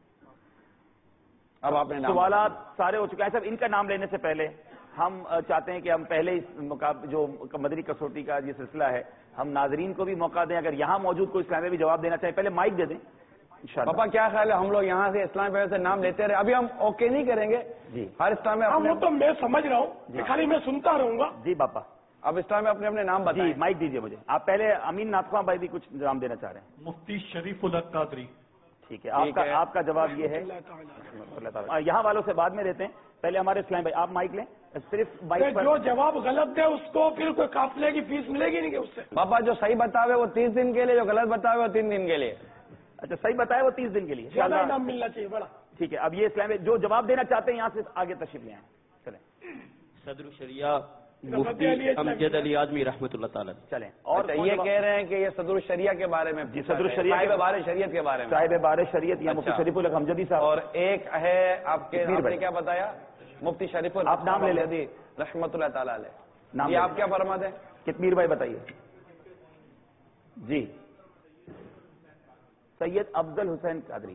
اب آپ نے سوالات سارے ہو چکے ہیں. صاحب ان کا نام لینے سے پہلے ہم چاہتے ہیں کہ ہم پہلے اس جو مدنی کسوٹی کا یہ سلسلہ ہے ہم ناظرین کو بھی موقع دیں. اگر یہاں موجود کوئی اسلام میں بھی جواب دینا چاہے پہلے مائک دے دیں انشاءاللہ. پاپا کیا خیال ہے ہم لوگ یہاں سے اسلام سے نام لیتے رہے؟ ابھی ہم اوکے نہیں کریں گے. جی ہر اسلام میں وہ تو میں سمجھ رہا ہوں, خالی میں سنتا رہوں گا. جی باپا. اب اسلام میں اپنے اپنے نام جی بتائیں. مائک دیجیے مجھے. آپ پہلے امین ناطقہ بھائی بھی کچھ نام دینا چاہ رہے ہیں. مفتی شریف الحق قادری. ٹھیک ہے آپ کا جواب یہ ہے. یہاں والوں سے بعد میں دیتے ہیں. پہلے ہمارے اسلام بھائی آپ مائک لیں. صرف مائک پر جو جواب غلط دے اس کو پھر کوئی قافلے کی فیس ملے گی نہیں کہ اس سے. پاپا جو صحیح بتاوے وہ 30 دن کے لیے, جو غلط بتاوے وہ 3 دن کے لیے. اچھا صحیح بتایا وہ 30 دن کے لیے زیادہ انعام ملنا چاہیے بڑا. ٹھیک ہے. اب یہ اسلام جو جواب دینا چاہتے ہیں یہاں سے آگے تشریف لے آئیں. چلیں. صدر الشریعہ مفتی امجد علی اعظمی رحمۃ اللہ تعالی. چلیں. اور یہ کہہ رہے ہیں کہ یہ صدر الشریعہ کے بارے میں, جی صدر الشریعہ صاحب بار شریعت کے بارے میں, صاحب بار شریعت یا مفتی شریف الحق حمجدی صاحب. اور ایک ہے آپ کے آپ نے کیا بتایا مفتی شریف الحق, آپ نام لے لیں رحمۃ اللہ تعالی علیہ. نام یہ آپ کیا فرماتے ہیں؟ کتمیر بھائی بتائیے. جی سید افضل حسین قادری.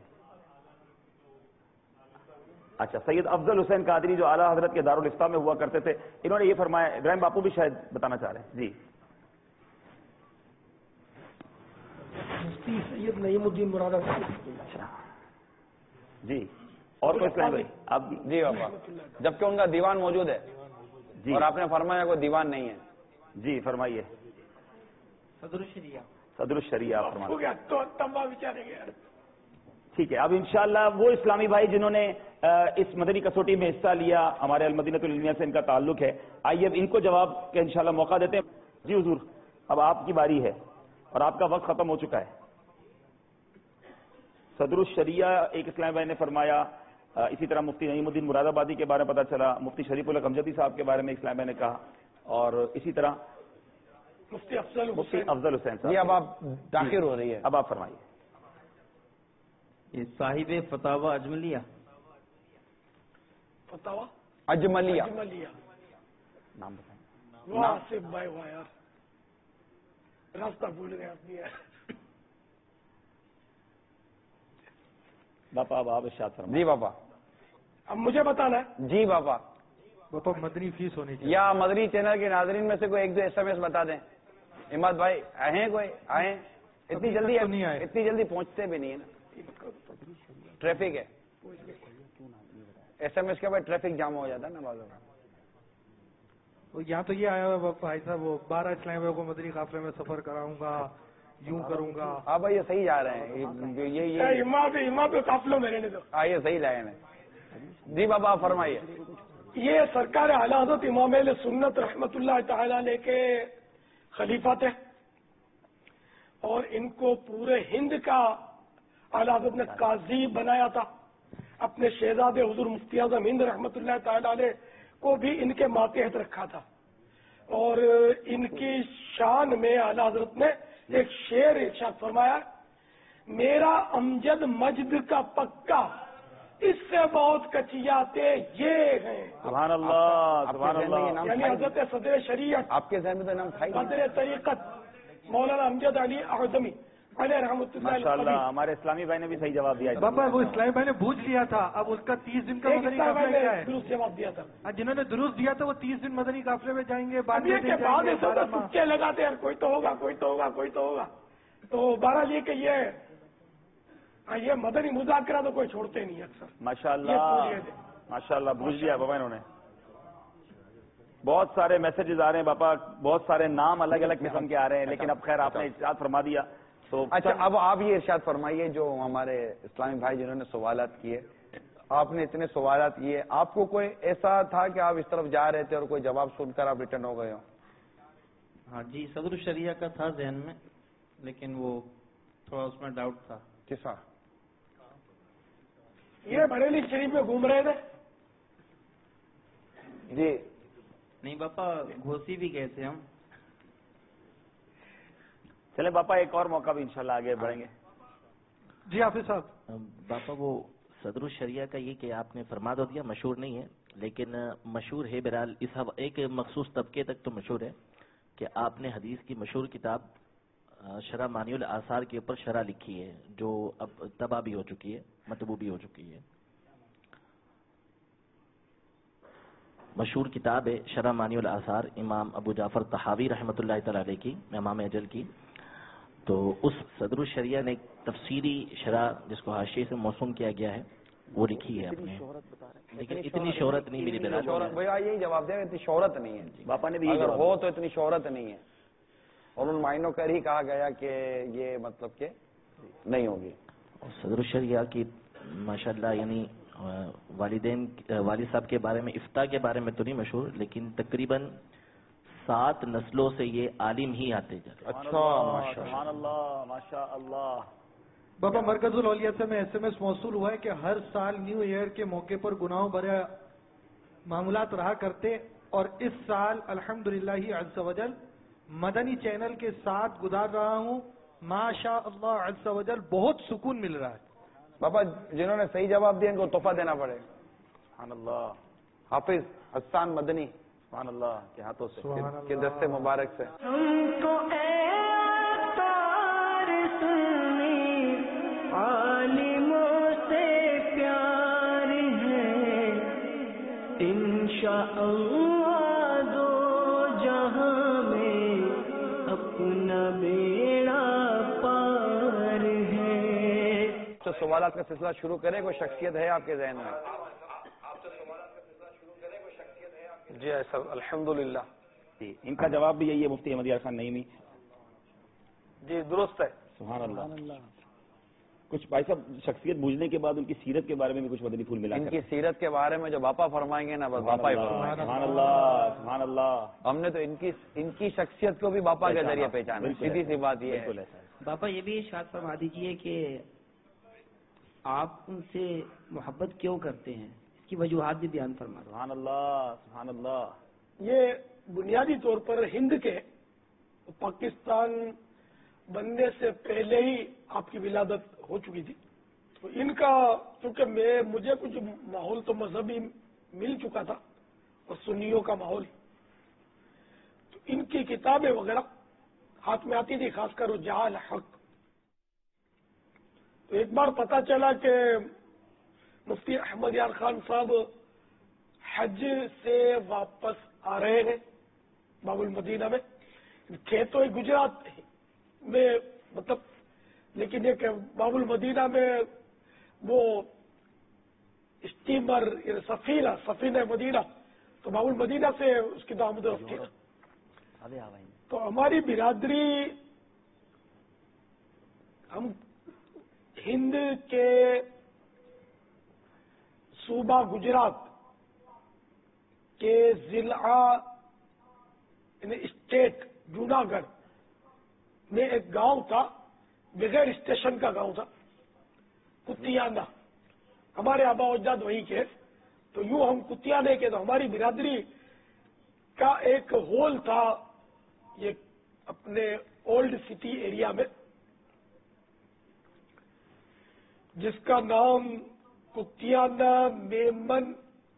اچھا سید افضل حسین قادری جو اعلیٰ حضرت کے دارالفتہ میں ہوا کرتے تھے, انہوں نے یہ فرمایا. ابراہیم باپو بھی شاید بتانا چاہ رہے ہیں. جی مفتی سید نعیم الدین مراد آبادی. اچھا جی اور کوئی اسلام بھائی آپ بھی. جی بابا, جبکہ ان کا دیوان موجود ہے. جی اور آپ نے فرمایا کوئی دیوان نہیں ہے. جی فرمائیے. صدر الشریعہ. صدر الشریعہ ہو فرمائیے. گیا تو تمام بیچارے گئے. ٹھیک ہے. اب انشاءاللہ وہ اسلامی بھائی جنہوں نے اس مدنی کسوٹی میں حصہ لیا, ہمارے المدینۃ العلمیہ سے ان کا تعلق ہے, آئیے اب ان کو جواب کا انشاءاللہ موقع دیتے ہیں. جی حضور اب آپ کی باری ہے اور آپ کا وقت ختم ہو چکا ہے. صدر الشریعہ ایک اسلامی بھائی نے فرمایا. اسی طرح مفتی نعیم الدین مراد آبادی کے بارے میں پتا چلا. مفتی شریف الحق حمجدی صاحب کے بارے میں اسلامی بھائی نے کہا. اور اسی طرح مفتی افضل حسین صاحب. جی اب آپ داخل ہو رہی ہے. اب آپ فرمائیے. یہ صاحب فتاوی اجملیہ. فتاوی اجملیہ نام بتائیں. واہ آصف بھائی واہ یار, راستہ بھول گئے آدمی یار. باپا اب آپ ارشاد فرمائیں. جی بابا. اب مجھے بتانا ہے. جی بابا. وہ مدنی فیس ہونی چاہیے. یا مدنی چینل کے ناظرین میں سے کوئی 1-2 SMS بتا دیں. اماد بھائی آئے کوئی آئے. اتنی جلدی نہیں آئے. اتنی جلدی پہنچتے بھی نہیں ہے نا, ٹریفک ہے. SMS کے بعد ٹریفک جام ہو جاتا ہے نا بازو. یہاں تو یہ آیا ہوا بھائی صاحب, وہ 12 اسلامیہ کو مدنی قافلے میں سفر کراؤں گا, یوں کروں گا. ہاں بھائی یہ صحیح جا رہے ہیں. یہ امام پہ قافلوں میں رہنے دو. ہاں یہ صحیح لائن ہے. جی بابا آپ فرمائیے. یہ سرکار اعلیٰ حضرت امام اہل سنت رحمت اللہ تعالی علیہ کے خلیفہ تھے, اور ان کو پورے ہند کا اعلیٰ حضرت نے قاضی بنایا تھا. اپنے شہزادے حضور مفتی اعظم ہند رحمت اللہ تعالی علیہ کو بھی ان کے ماتحت رکھا تھا. اور ان کی شان میں اعلیٰ حضرت نے ایک شعر ارشاد فرمایا, میرا امجد مجد کا پکا, اس سے بہت کچیاتے یہ ہیں. سبحان اللہ سبحان اللہ. یعنی حضرت صدر شریعت آپ کے ذہن میں تو نام تھا ہی. صدر طریقت مولانا امجد علی اعظمی علیہ رحمۃ اللہ. ماشاءاللہ ہمارے اسلامی بھائی نے بھی صحیح جواب دیا. بابا وہ اسلامی بھائی نے پوچھ لیا تھا, اب اس کا 30 دن کا مدنی قافلہ کیا ہے؟ درست جواب دیا تھا. جنہوں نے درست دیا تھا وہ 30 دن مدنی قافلے میں جائیں گے. بعد یہ کہ بعد ایسا تو تکے لگاتے ہیں, کوئی تو ہوگا کوئی تو ہوگا کوئی تو ہوگا. تو بہرحال یہ کہ یہ مدنی مذاکرہ تو کوئی چھوڑتے نہیں اکثر. ماشاءاللہ ماشاءاللہ بوجھ لیا بابا انہوں نے. بہت سارے میسجز آ رہے ہیں باپا، بہت سارے نام الگ الگ قسم کے آ رہے ہیں، لیکن اب خیر آپ نے ارشاد فرما دیا تو اچھا اب آپ یہ ارشاد فرمائیے، جو ہمارے اسلامی بھائی جنہوں نے سوالات کیے، آپ نے اتنے سوالات کیے، آپ کو کوئی ایسا تھا کہ آپ اس طرف جا رہے تھے اور کوئی جواب سن کر آپ ریٹرن ہو گئے ہو؟ ہاں جی، صدر الشریعہ کا تھا ذہن میں، لیکن وہ تھوڑا اس میں ڈاؤٹ تھا۔ کسا؟ یہ بریلی شریف میں گھوم رہے تھے؟ جی نہیں باپا، گھوسی بھی گئے تھے ہم۔ چلے باپا ایک اور موقع بھی انشاءاللہ آگے بڑھیں گے۔ جی حافظ صاحب۔ باپا وہ صدر الشریعہ کا یہ کہ آپ نے فرما دو دیا، مشہور نہیں ہے لیکن مشہور ہے، بہرحال اس ایک مخصوص طبقے تک تو مشہور ہے کہ آپ نے حدیث کی مشہور کتاب شرح معنی الاثار کے اوپر شرح لکھی ہے، جو اب طبع بھی ہو چکی ہے، مطبوع بھی ہو چکی ہے۔ مشہور کتاب ہے شرح معنی الاثار، امام ابو جعفر طحاوی رحمۃ اللہ تعالی علیہ کی، امام اجل کی۔ تو اس صدر الشریعہ نے ایک تفسیری شرح جس کو حاشیے سے موسوم کیا گیا ہے وہ لکھی ہے اپنے، لیکن اتنی شہرت نہیں ملی شہرت بھیا یہی جواب دیا، اتنی شہرت نہیں ہے باپا نے بھی اگر ہو تو اتنی شہرت نہیں ہے، اور ان معنوں کر ہی کہا گیا کہ یہ مطلب کہ نہیں ہوگی۔ صدر الشریعہ کی ماشاءاللہ یعنی والد صاحب کے بارے میں، افتاء کے بارے میں تو نہیں مشہور، لیکن تقریباً 7 نسلوں سے یہ عالم ہی آتے جاتے۔ اچھا سبحان اللہ، ماشاء اللہ۔ بابا مرکز الاولیاء سے میں SMS موصول ہوا ہے کہ ہر سال نیو ایئر کے موقع پر گناہوں بھرے معاملات رہا کرتے، اور اس سال الحمدللہ عز وجل مدنی چینل کے ساتھ گزار رہا ہوں، ماشاء اللہ عز وجل بہت سکون مل رہا ہے۔ بابا جنہوں نے صحیح جواب دیا ان کو تحفہ دینا پڑے۔ سبحان اللہ، حافظ حسان مدنی سبحان اللہ کے ہاتھوں سے، کے دستے مبارک سے۔ عالموں سے پیار ہے انشاءاللہ، دو جہاں میں اپنا بیڑا پار ہے۔ تو سوالات کا سلسلہ شروع کریں، کوئی شخصیت ہے آپ کے ذہن میں؟ جی ایسا الحمدللہ جی، ان کا جواب بھی یہی ہے مفتی احمد یار خان نعیمی۔ جی درست ہے۔ سبحان اللہ۔ کچھ بھائی صاحب شخصیت بوجھنے کے بعد ان کی سیرت کے بارے میں بھی کچھ مدنی پھول ملا ان کی سیرت کے بارے میں جو باپا فرمائیں گے نا، بس باپا ہی فرمائیں گے۔ سبحان اللہ، سبحان اللہ۔ ہم نے تو ان کی شخصیت کو بھی باپا کے ذریعے پہچانا، سیدھی سی بات یہ ہے۔ باپا یہ بھی ارشاد فرما دیجیے کہ آپ ان سے محبت کیوں کرتے ہیں، اس کی وجوہات بھی بیان فرما دو۔ سبحان اللہ، سبحان اللہ۔ یہ بنیادی طور پر ہند کے پاکستان بننے سے پہلے ہی آپ کی ولادت ہو چکی تھی، تو ان کا چونکہ مجھے کچھ ماحول تو مذہبی مل چکا تھا اور سنیوں کا ماحول، تو ان کی کتابیں وغیرہ ہاتھ میں آتی تھی، خاص کر جعل حق۔ تو ایک بار پتا چلا کہ مفتی احمد یار خان صاحب حج سے واپس آ رہے ہیں باب المدینہ میں، تھے تو گجرات میں مطلب، لیکن یہ کہ باب المدینہ میں وہ اسٹیمر سفینہ مدینہ، تو باب المدینہ سے اس کی دامد رفت تھی۔ تو ہماری برادری، ہم ہند کے صوبہ گجرات کے ضلع یعنی اسٹیٹ جوناگڑھ میں ایک گاؤں تھا، بغیر اسٹیشن کا گاؤں تھا، کتیانہ، ہمارے آبا و اجداد وہیں کے، تو یوں ہم کتیانے کے، تو ہماری برادری کا ایک ہول تھا یہ اپنے اولڈ سٹی ایریا میں، جس کا نام کتیانہ میمن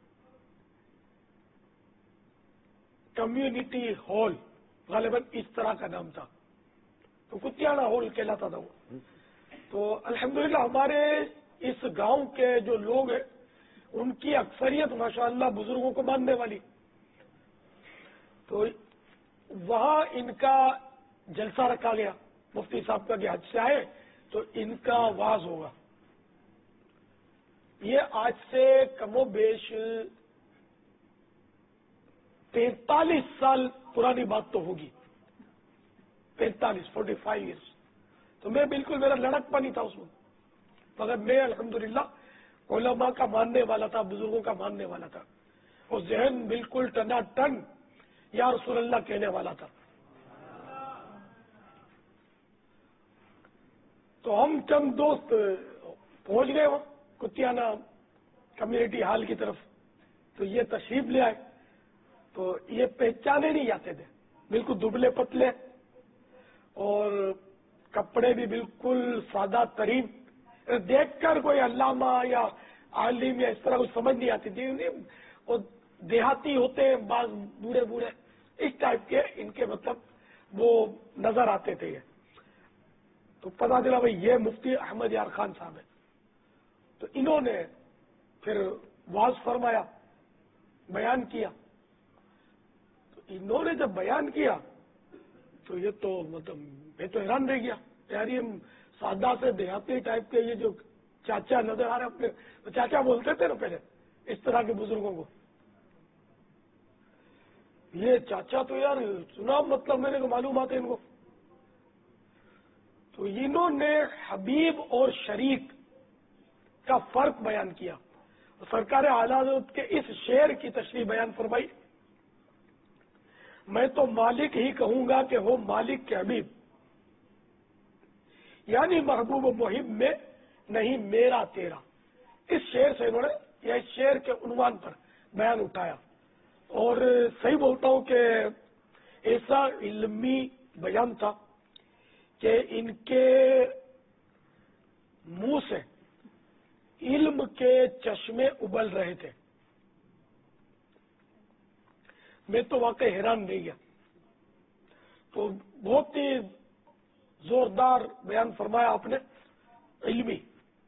کمیونٹی ہال، غالباً اس طرح کا نام تھا، تو کتیانہ ہال کہلاتا تھا وہ۔ تو الحمدللہ ہمارے اس گاؤں کے جو لوگ ہیں ان کی اکثریت ماشاءاللہ بزرگوں کو ماننے والی، تو وہاں ان کا جلسہ رکھا گیا، مفتی صاحب کا کہ حج سے آئے تو ان کا واز ہوگا۔ یہ آج سے کم و بیش 45 سال پرانی بات تو ہوگی، 45 ایئرس. تو میں بالکل، میرا لڑک پا نہیں تھا اس وقت، مگر میں الحمدللہ علماء کا ماننے والا تھا، بزرگوں کا ماننے والا تھا، اور ذہن بالکل ٹنا ٹن یا رسول اللہ کہنے والا تھا. تو ہم چند دوست پہنچ گئے وہاں کتیانہ کمیونٹی ہال کی طرف. تو یہ تشریف لے آئے، تو یہ پہچانے نہیں جاتے تھے، بالکل دبلے پتلے، اور کپڑے بھی بالکل سادہ ترین. دیکھ کر کوئی علامہ یا عالم یا اس طرح کچھ سمجھ نہیں آتی تھی. اور دیہاتی ہوتے ہیں بعض، بوڑھے بوڑھے اس ٹائپ کے ان کے مطلب وہ نظر آتے تھے. یہ تو پتا چلا بھائی یہ مفتی احمد یار خان صاحب ہے. تو انہوں نے پھر واز فرمایا، بیان کیا. تو انہوں نے جب بیان کیا تو یہ تو مطلب میں تو حیران رہ گیا، یار یہ سادہ سے دیہاتی ٹائپ کے یہ جو چاچا نظر آ رہے اپنے، چاچا بولتے تھے نا پہلے اس طرح کے بزرگوں کو. یہ چاچا تو یار سنا، مطلب میرے کو معلومات ہے ان کو. تو انہوں نے حبیب اور شریک کا فرق بیان کیا. سرکار اعلیٰ حضرت کے اس شعر کی تشریح بیان فرمائی، میں تو مالک ہی کہوں گا کہ ہو مالک کے حبیب، یعنی محبوب و محب میں نہیں میرا تیرا. اس شعر سے انہوں نے، یا اس شعر کے عنوان پر بیان اٹھایا. اور صحیح بولتا ہوں کہ ایسا علمی بیان تھا کہ ان کے منہ سے علم کے چشمے ابل رہے تھے. میں تو واقعی حیران رہ گیا. تو بہت ہی زوردار بیان فرمایا آپ نے، علمی.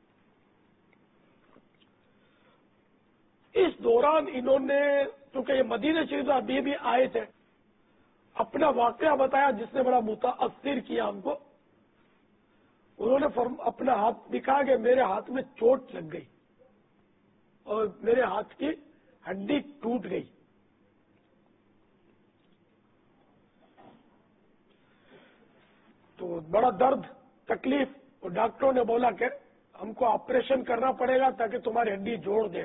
اس دوران انہوں نے، کیونکہ یہ مدینہ شریف ابھی بھی آئے تھے، اپنا واقعہ بتایا جس نے بڑا متاثر کیا ہم کو. انہوں نے اپنا ہاتھ دکھا کہ میرے ہاتھ میں چوٹ لگ گئی اور میرے ہاتھ کی ہڈی ٹوٹ گئی. تو بڑا درد، تکلیف، اور ڈاکٹروں نے بولا کہ ہم کو آپریشن کرنا پڑے گا تاکہ تمہاری ہڈی جوڑ دیں.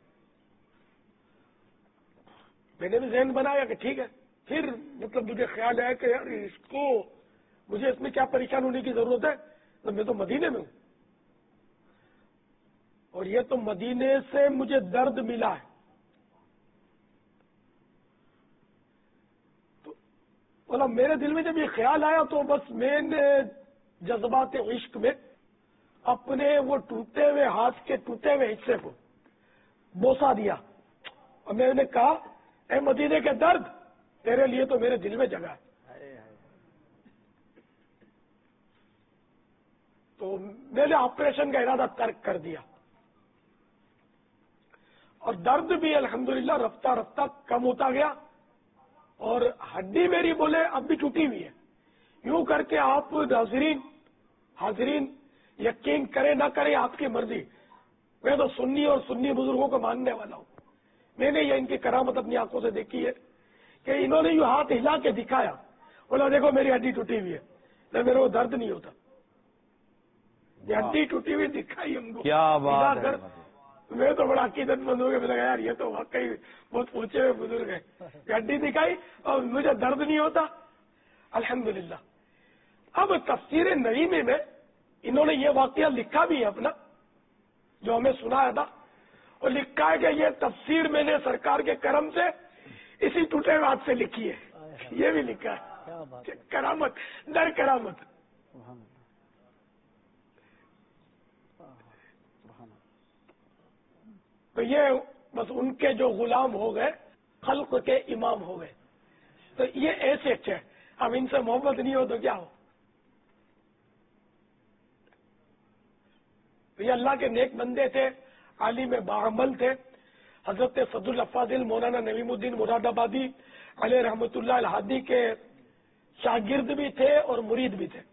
میں نے بھی ذہن بنایا کہ ٹھیک ہے. پھر مطلب مجھے خیال آیا کہ یار اس کو، مجھے اس میں کیا پریشان ہونے کی ضرورت ہے، تو میں تو مدینے میں ہوں، اور یہ تو مدینے سے مجھے درد ملا ہے. تو بولا میرے دل میں جب یہ خیال آیا تو بس میں نے جذبات عشق میں اپنے وہ ٹوٹے ہوئے ہاتھ کے ٹوٹے ہوئے حصے کو بوسا دیا، اور میں نے کہا اے مدینے کے درد، تیرے لیے تو میرے دل میں جگہ ہے. تو میں نے آپریشن کا ارادہ ترک کر دیا، اور درد بھی الحمدللہ رفتہ رفتہ کم ہوتا گیا، اور ہڈی میری بولے اب بھی ٹوٹی ہوئی ہے. یوں کر کے آپ حاضرین یقین کرے نہ کرے آپ کی مرضی، میں تو سنی اور سنی بزرگوں کو ماننے والا ہوں. میں نے یہ ان کی کرامت اپنی آنکھوں سے دیکھی ہے کہ انہوں نے یوں ہاتھ ہلا کے دکھایا، بولا دیکھو میری ہڈی ٹوٹی ہوئی ہے، میرے کو درد نہیں ہوتا. یہ ہڈی ٹوٹی ہوئی دکھائی ہم کو. کیا بات ہے. میں تو بڑا عقیدت مند ہو گیا، میں نے کہا یار یہ تو واقعی بہت اونچے ہوئے بزرگ ہیں. ہڈی دکھائی اور مجھے درد نہیں ہوتا، الحمدللہ. اب تفسیر نعیمی میں انہوں نے یہ واقعہ لکھا بھی ہے اپنا، جو ہمیں سنایا تھا، اور لکھا ہے کہ یہ تفسیر میں نے سرکار کے کرم سے اسی ٹوٹے ہوئے ہاتھ سے لکھی ہے. یہ بھی لکھا ہے. کرامت در کرامت. تو یہ بس ان کے جو غلام ہو گئے، خلق کے امام ہو گئے. تو یہ ایسے اچھے، اب ان سے محبت نہیں ہو تو کیا ہو. تو یہ اللہ کے نیک بندے تھے، عالم باعمل تھے. حضرت صدر الافاضل مولانا نویم الدین مراد آبادی علیہ رحمۃ اللہ الہادی کے شاگرد بھی تھے اور مرید بھی تھے.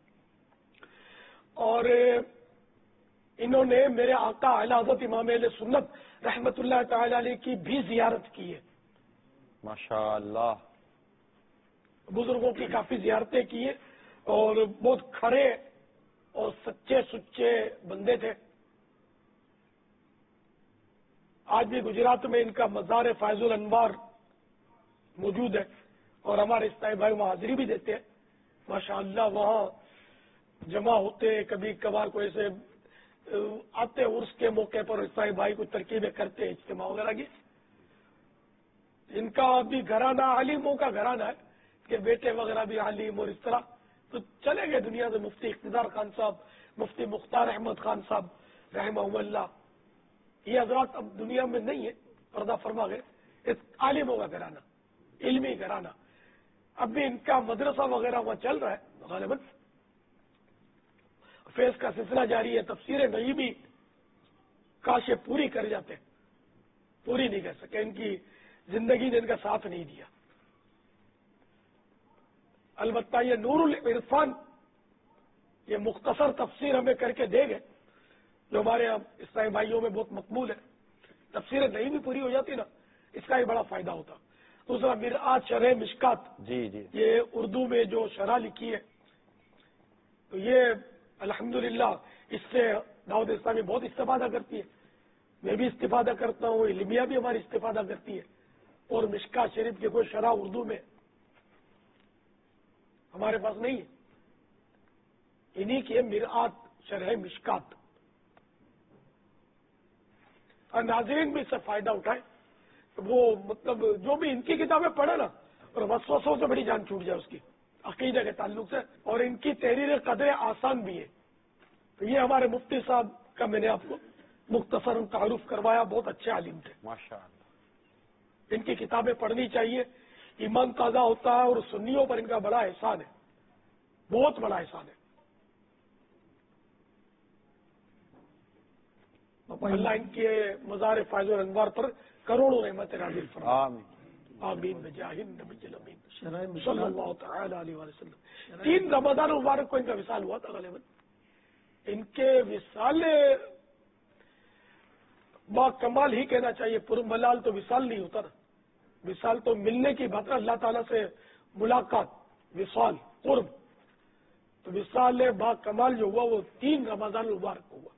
اور انہوں نے میرے آقا اعلی حضرت امام اہل سنت رحمۃ اللہ تعالی علیہ کی بھی زیارت کی ہے. ماشاء اللہ. بزرگوں کی کافی زیارتیں کی ہیں اور بہت کھڑے اور سچے سچے بندے تھے. آج بھی گجرات میں ان کا مزار فیض الانوار موجود ہے اور ہمارے اسلامی بھائی وہاں حاضری بھی دیتے ہیں. ماشاءاللہ وہاں جمع ہوتے، کبھی کبھار کوئی سے آتے عرس کے موقع پر اسلامی بھائی کو ترکیبیں کرتے اجتماع وغیرہ کی. ان کا بھی گھرانہ عالموں کا گھرانہ ہے کہ بیٹے وغیرہ بھی عالم اور اس طرح تو چلے گئے دنیا سے. مفتی اقتدار خان صاحب، مفتی مختار احمد خان صاحب رحمہ اللہ، یہ حضرات اب دنیا میں نہیں ہے، پردہ فرما گئے. اس عالموں کا گھرانہ، علمی گھرانہ. اب بھی ان کا مدرسہ وغیرہ وہاں چل رہا ہے غالباً. فیض کا سلسلہ جاری ہے. تفسیر نعیمی کاش یہ پوری کر جاتے، پوری نہیں کر سکے. ان کی زندگی نے ان کا ساتھ نہیں دیا. البتہ یہ نور العرفان، یہ مختصر تفسیر ہمیں کر کے دے گئے جو ہمارے یہاں اسلامی بھائیوں میں بہت مقبول ہے. تفسیر نہیں بھی پوری ہو جاتی نا، اس کا بھی بڑا فائدہ ہوتا. دوسرا مرآت شرح مشکات، جی یہ اردو میں جو شرح لکھی ہے تو یہ الحمدللہ اس سے دعوت اسلامی بہت استفادہ کرتی ہے. میں بھی استفادہ کرتا ہوں، علمیہ بھی ہماری استفادہ کرتی ہے. اور مشکات شریف کی کوئی شرح اردو میں ہمارے پاس نہیں ہے. انہی کی مرآت شرح مشکات. اور ناظرین بھی اس سے فائدہ اٹھائے. وہ مطلب جو بھی ان کی کتابیں پڑھے نا، اور وسوسوں سے بڑی جان چھوٹ جائے اس کی عقیدہ کے تعلق سے. اور ان کی تحریر قدر آسان بھی ہے. تو یہ ہمارے مفتی صاحب کا میں نے آپ کو مختصر تعارف کروایا. بہت اچھے عالم تھے ماشاءاللہ. ان کی کتابیں پڑھنی چاہیے. ایمان تازہ ہوتا ہے اور سنیوں پر ان کا بڑا احسان ہے، بہت بڑا احسان ہے. اللہ ان کے مزار فیض الانوار پر کروڑوں رحمت نازل فرمائے. آمین بجاہ النبی الامین صلی اللہ تعالی علیہ وسلم. 3 رمضان مبارک کو ان کا وصال ہوا تھا غالباً. ان کے وصال با کمال ہی کہنا چاہیے. پرملال تو وصال نہیں ہوتا نا. وصال تو ملنے کی بات ہے، اللہ تعالیٰ سے ملاقات، وصال قرب. تو وصال با کمال جو ہوا وہ 3 رمضان مبارک کو ہوا.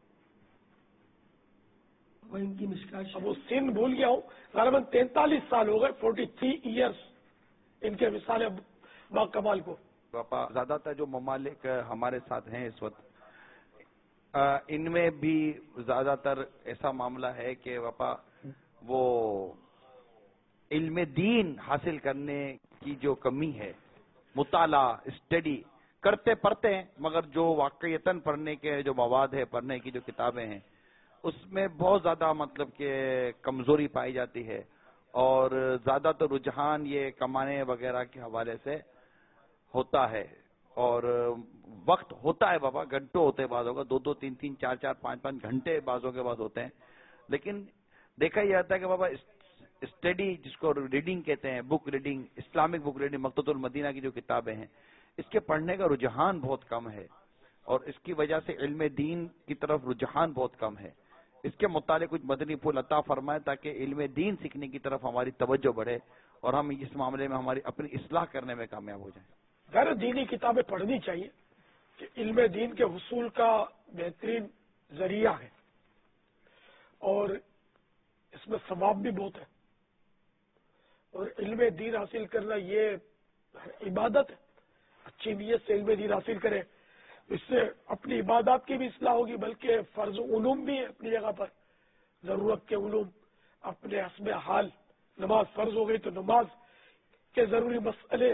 ان کی مشکات اب وہ سن بھول گیا ہوں، غالباً 43 سال ہو گئے. 43 ایئرس ان کے وصال با کمال کو. باپا زیادہ تر جو ممالک ہمارے ساتھ ہیں اس وقت، ان میں بھی زیادہ تر ایسا معاملہ ہے کہ باپا وہ علم دین حاصل کرنے کی جو کمی ہے، مطالعہ اسٹڈی کرتے پڑھتے ہیں، مگر جو واقعیتاً پڑھنے کے جو مواد ہے، پڑھنے کی جو کتابیں ہیں، اس میں بہت زیادہ مطلب کہ کمزوری پائی جاتی ہے. اور زیادہ تو رجحان یہ کمانے وغیرہ کے حوالے سے ہوتا ہے. اور وقت ہوتا ہے بابا، گھنٹوں ہوتے ہیں بعضوں کا، 2-2 3-3 4-4 5-5 گھنٹے بعضوں کے بعد ہوتے ہیں. لیکن دیکھا یہ جاتا ہے کہ بابا اسٹڈی جس کو ریڈنگ کہتے ہیں، book reading, Islamic book reading, Maktabat al-Madina کی جو کتابیں ہیں، اس کے پڑھنے کا رجحان بہت کم ہے. اور اس کی وجہ سے علم دین کی طرف رجحان بہت کم ہے. اس کے متعلق کچھ مدنی پھول عطا فرمائے تاکہ علم دین سیکھنے کی طرف ہماری توجہ بڑھے اور ہم اس معاملے میں ہماری اپنی اصلاح کرنے میں کامیاب ہو جائیں. غیر دینی کتابیں پڑھنی چاہیے کہ علم دین کے حصول کا بہترین ذریعہ ہے اور اس میں ثواب بھی بہت ہے. اور علم دین حاصل کرنا یہ عبادت ہے. اچھی نیت سے علم دین حاصل کرے، اس سے اپنی عبادات کی بھی اصلاح ہوگی، بلکہ فرض علوم بھی ہے اپنی جگہ پر. ضرورت کے علوم اپنے حسب حال. نماز فرض ہو گئی تو نماز کے ضروری مسئلے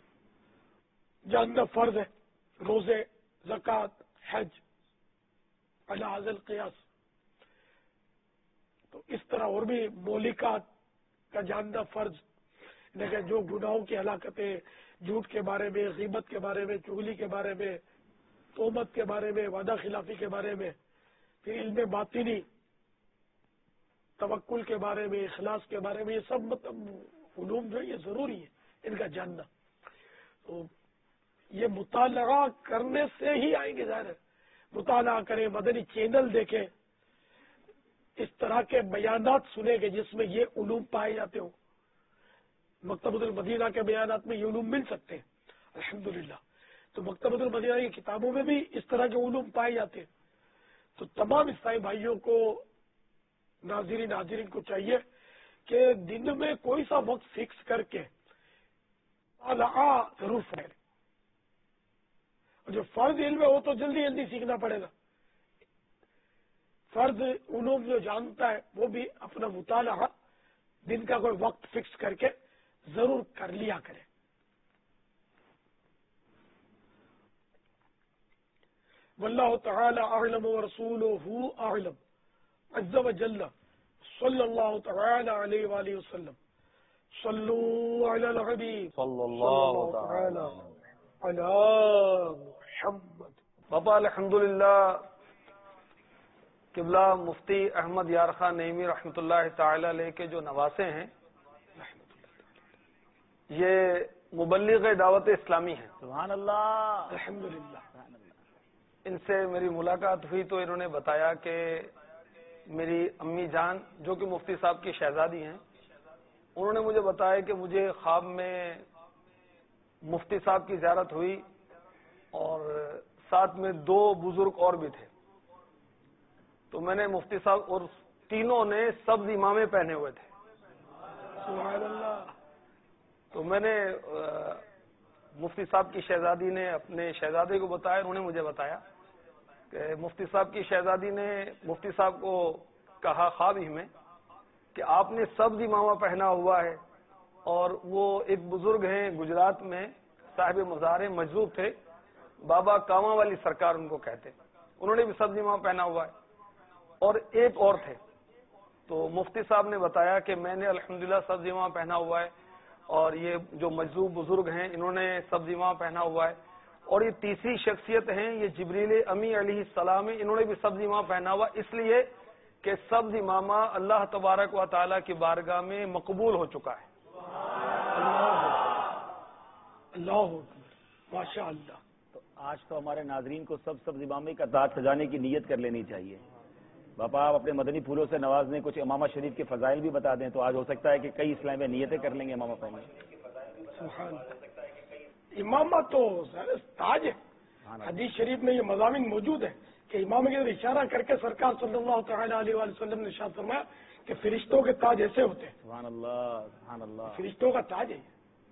جاننا فرض ہے. روزے، زکوٰۃ، حج، علی حاصل قیاس. تو اس طرح اور بھی مولکات کا جاننا فرض. لیکن جو گناہوں کی ہلاکتیں، جھوٹ کے بارے میں، غیبت کے بارے میں، چغلی کے بارے میں، تہمت کے بارے میں، وعدہ خلافی کے بارے میں، پھر علم باطنی، توکل کے بارے میں، اخلاص کے بارے میں، یہ سب مطلب علوم جو ہے یہ ضروری ہے ان کا جاننا. تو یہ مطالعہ کرنے سے ہی آئیں گے. ظاہر ہے مطالعہ کریں، مدنی چینل دیکھیں، اس طرح کے بیانات سنیں گے جس میں یہ علوم پائے جاتے ہوں. مکتبۃ المدینہ کے بیانات میں یہ علوم مل سکتے ہیں الحمدللہ. تو مکتبۃ المدینہ کی کتابوں میں بھی اس طرح کے علوم پائے جاتے ہیں. تو تمام عیسائی بھائیوں کو، ناظرین کو چاہیے کہ دن میں کوئی سا وقت فکس کر کے ضرور پڑھیں. اور جو فرض علم ہے وہ تو جلدی سیکھنا پڑے گا. فرض علوم جو جانتا ہے وہ بھی اپنا مطالعہ دن کا کوئی وقت فکس کر کے ضرور کر لیا کرے. واللہ تعالی اعلم ورسولہ اعلم عز وجل. صلی اللہ تعالی علیہ وآلہ وسلم. صلو علی الحبیب صلی اللہ تعالی علی محمد. بابا الحمدللہ قبلہ مفتی احمد یار خان نعیمی رحمۃ اللہ تعالی علیہ کے جو نواسے ہیں یہ مبلغ دعوت اسلامی ہیں. سبحان اللہ. الحمدللہ. ان سے میری ملاقات ہوئی تو انہوں نے بتایا کہ میری امی جان جو کہ مفتی صاحب کی شہزادی ہیں، انہوں نے مجھے بتایا کہ مجھے خواب میں مفتی صاحب کی زیارت ہوئی اور ساتھ میں 2 بزرگ اور بھی تھے. تو میں نے مفتی صاحب اور تینوں نے سبز امامے پہنے ہوئے تھے. سبحان اللہ. تو میں نے مفتی صاحب کی شہزادی نے اپنے شہزادے کو بتایا، انہوں نے مجھے بتایا کہ مفتی صاحب کی شہزادی نے مفتی صاحب کو کہا خواب ہی میں کہ آپ نے سبز امامہ پہنا ہوا ہے. اور وہ ایک بزرگ ہیں گجرات میں، صاحب مزار مجذوب تھے، بابا کاما والی سرکار ان کو کہتے، انہوں نے بھی سبز امامہ پہنا ہوا ہے. اور ایک اور تھے. تو مفتی صاحب نے بتایا کہ میں نے الحمدللہ سبز امامہ پہنا ہوا ہے اور یہ جو مجذوب بزرگ ہیں انہوں نے سبز امامہ پہنا ہوا ہے. اور یہ تیسری شخصیت ہیں یہ جبریل امی علیہ السلام، انہوں نے بھی سبز امامہ پہنا ہوا، اس لیے کہ سبز امامہ اللہ تبارک و تعالیٰ کی بارگاہ میں مقبول ہو چکا ہے. اللہ ماشاء اللہ. تو آج تو ہمارے ناظرین کو سبز امامے کا تاج سجانے کی نیت کر لینی چاہیے. باپا آپ اپنے مدنی پھولوں سے نوازنے، کچھ امامہ شریف کے فضائل بھی بتا دیں تو آج ہو سکتا ہے کہ کئی اسلامی نیتیں کر لیں گے امامہ پہننے. سبحان اللہ. امامہ تو تاج ہے. حدیث شریف میں یہ مضامین موجود ہے کہ امام کے اشارہ کر کے سرکار صلی اللہ تعالی علیہ وآلہ وسلم نے ارشاد فرمایا کہ فرشتوں کے تاج ایسے ہوتے ہیں. سبحان اللہ. سبحان اللہ. فرشتوں کا تاج ہے.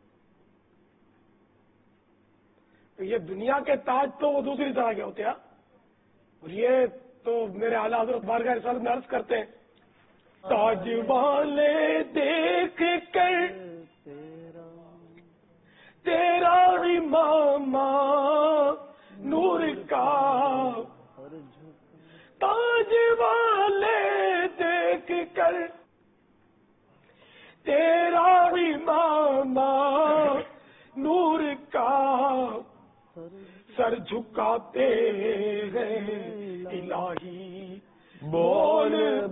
تو یہ دنیا کے تاج تو وہ دوسری طرح کے ہوتے ہیں. اور یہ تو میرے اعلیٰ حضرت بارگاہ رسالت میں عرض کرتے ہیں تاج والے دیکھ کر تیرا امامہ نور کا، تاج والے دیکھ کر تیرا امامہ نور کا، سر جھکاتے ہیں الہی بول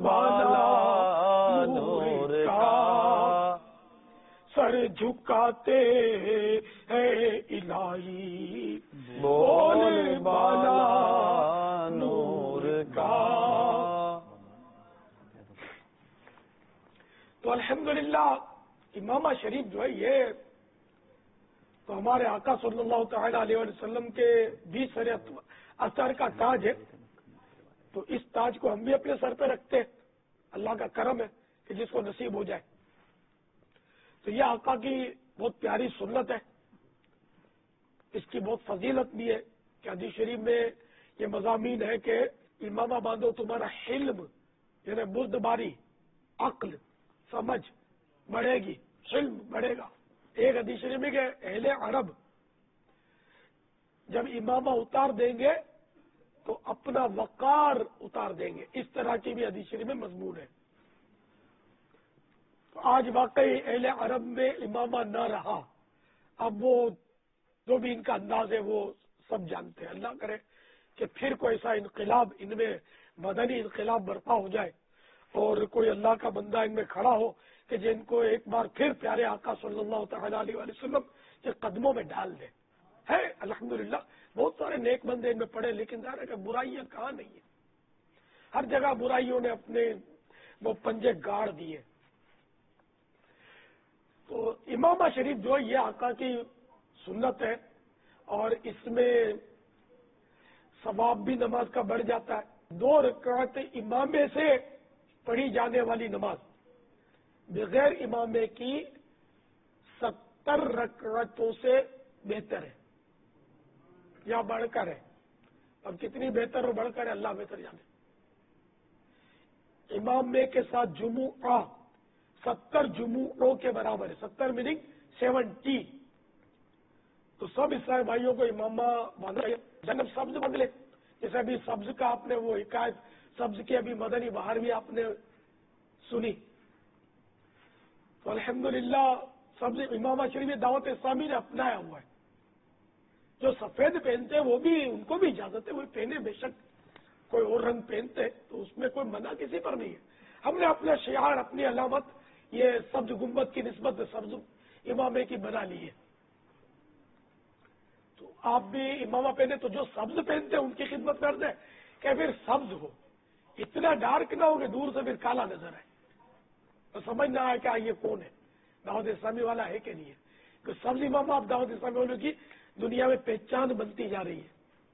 بالا نور کا، سر جھکاتے ہیں الہی بول بالا نور کا. تو الحمدللہ امامہ شریف جو ہے یہ تو ہمارے آقا صلی اللہ تعالی علیہ وسلم کے 20 سر اثر کا تاج ہے. تو اس تاج کو ہم بھی اپنے سر پہ رکھتے ہیں. اللہ کا کرم ہے کہ جس کو نصیب ہو جائے. تو یہ آقا کی بہت پیاری سنت ہے، اس کی بہت فضیلت بھی ہے کہ حدیث شریف میں یہ مضامین ہے کہ امامہ باندھو تمہارا حلم یعنی بردباری، عقل، سمجھ بڑھے گی، حلم بڑھے گا. ایک حدیث شریف میں کہ اہل عرب جب امامہ اتار دیں گے تو اپنا وقار اتار دیں گے. اس طرح کی بھی حدیث شریف میں مضمون ہے. آج واقعی اہل عرب میں امامہ نہ رہا. اب وہ جو بھی ان کا انداز ہے وہ سب جانتے ہیں. اللہ کرے کہ پھر کوئی ایسا انقلاب ان میں مدنی انقلاب برپا ہو جائے اور کوئی اللہ کا بندہ ان میں کھڑا ہو کہ جن کو ایک بار پھر پیارے آقا صلی اللہ تعالی علیہ وسلم کے قدموں میں ڈال دے. ہے الحمدللہ بہت سارے نیک بندے ان میں پڑے، لیکن ظاہر ہے کہ برائیاں کہاں نہیں ہیں. ہر جگہ برائیوں نے اپنے وہ پنجے گاڑ دیے. تو امامہ شریف جو یہ آقا کی سنت ہے اور اس میں ثواب بھی نماز کا بڑھ جاتا ہے. 2 رکعت امامے سے پڑھی جانے والی نماز بغیر امامے کی 70 رکعتوں سے بہتر ہے یا بڑھ کر ہے. اب کتنی بہتر اور بڑھ کر ہے اللہ بہتر جانے. امامے کے ساتھ جمعہ 70 جمعوں کے برابر ہے. 70 میننگ 70. تو سب اسلامی بھائیوں کو امامہ باندھنا ہے. جنب سبز باندھ لے. جیسے ابھی سبز کا آپ نے وہ حکایت سبز کی ابھی مدنی بہار بھی آپ نے سنی. تو الحمدللہ سبز امامہ شریف دعوت اسلامی نے اپنایا ہوا ہے. جو سفید پہنتے ہیں وہ بھی ان کو بھی اجازت ہے وہ پہنے. بے شک کوئی اور رنگ پہنتے تو اس میں کوئی منع کسی پر نہیں ہے. ہم نے اپنا شعار اپنی علامت یہ سبز گنبد کی نسبت سبز امامے کی بنا لی ہے. تو آپ بھی امامہ پہنے تو جو سبز پہنتے ہیں ان کی خدمت کر دیں کہ پھر سبز ہو, اتنا ڈارک نہ ہو کہ دور سے پھر کالا نظر آئے تو سمجھ نہ آئے کہ یہ کون ہے, دعوت اسلامی والا ہے کہ نہیں ہے. کہ سبز امامہ آپ دعوت اسلامی والوں کی دنیا میں پہچان بنتی جا رہی ہے.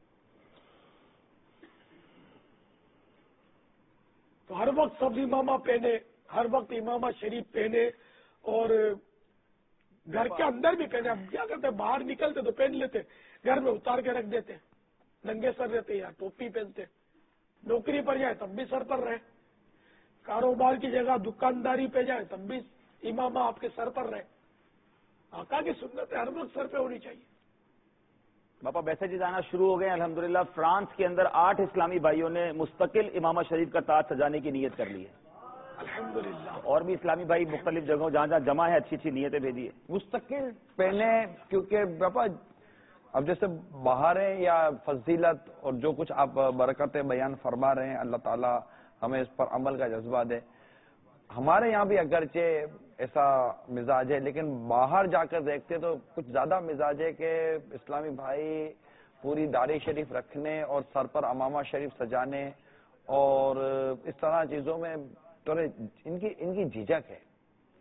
تو ہر وقت سبز امامہ پہنے, ہر وقت امامہ شریف پہنے اور گھر کے اندر بھی پہنے. اب کیا کرتے ہیں باہر نکلتے تو پہن لیتے, گھر میں اتار کے رکھ دیتے, ننگے سر رہتے یا ٹوپی پہنتے. نوکری پر جائے تب بھی سر پر رہے, کاروبار کی جگہ دکانداری پہ جائے تب بھی امامہ آپ کے سر پر رہے. آقا کی سنت ہر وقت سر پہ ہونی چاہیے. باپا میسیجز آنا شروع ہو گئے. الحمدللہ فرانس کے اندر 8 اسلامی بھائیوں نے مستقل امامہ شریف کا تاج سجانے کی نیت کر لی ہے. الحمدللہ. اور بھی اسلامی بھائی مختلف جگہوں جہاں جہاں جمع ہے اچھی اچھی نیتیں بھیجی ہے. مستقل پہلے کیونکہ باپا اب جیسے بہاریں یا فضیلت اور جو کچھ آپ برکتیں بیان فرما رہے ہیں اللہ تعالیٰ ہمیں اس پر عمل کا جذبہ دے. ہمارے یہاں بھی اگرچہ ایسا مزاج ہے لیکن باہر جا کر دیکھتے تو کچھ زیادہ مزاج ہے کہ اسلامی بھائی پوری داڑھی شریف رکھنے اور سر پر امامہ شریف سجانے اور اس طرح چیزوں میں تھوڑے ان کی جھجک ہے,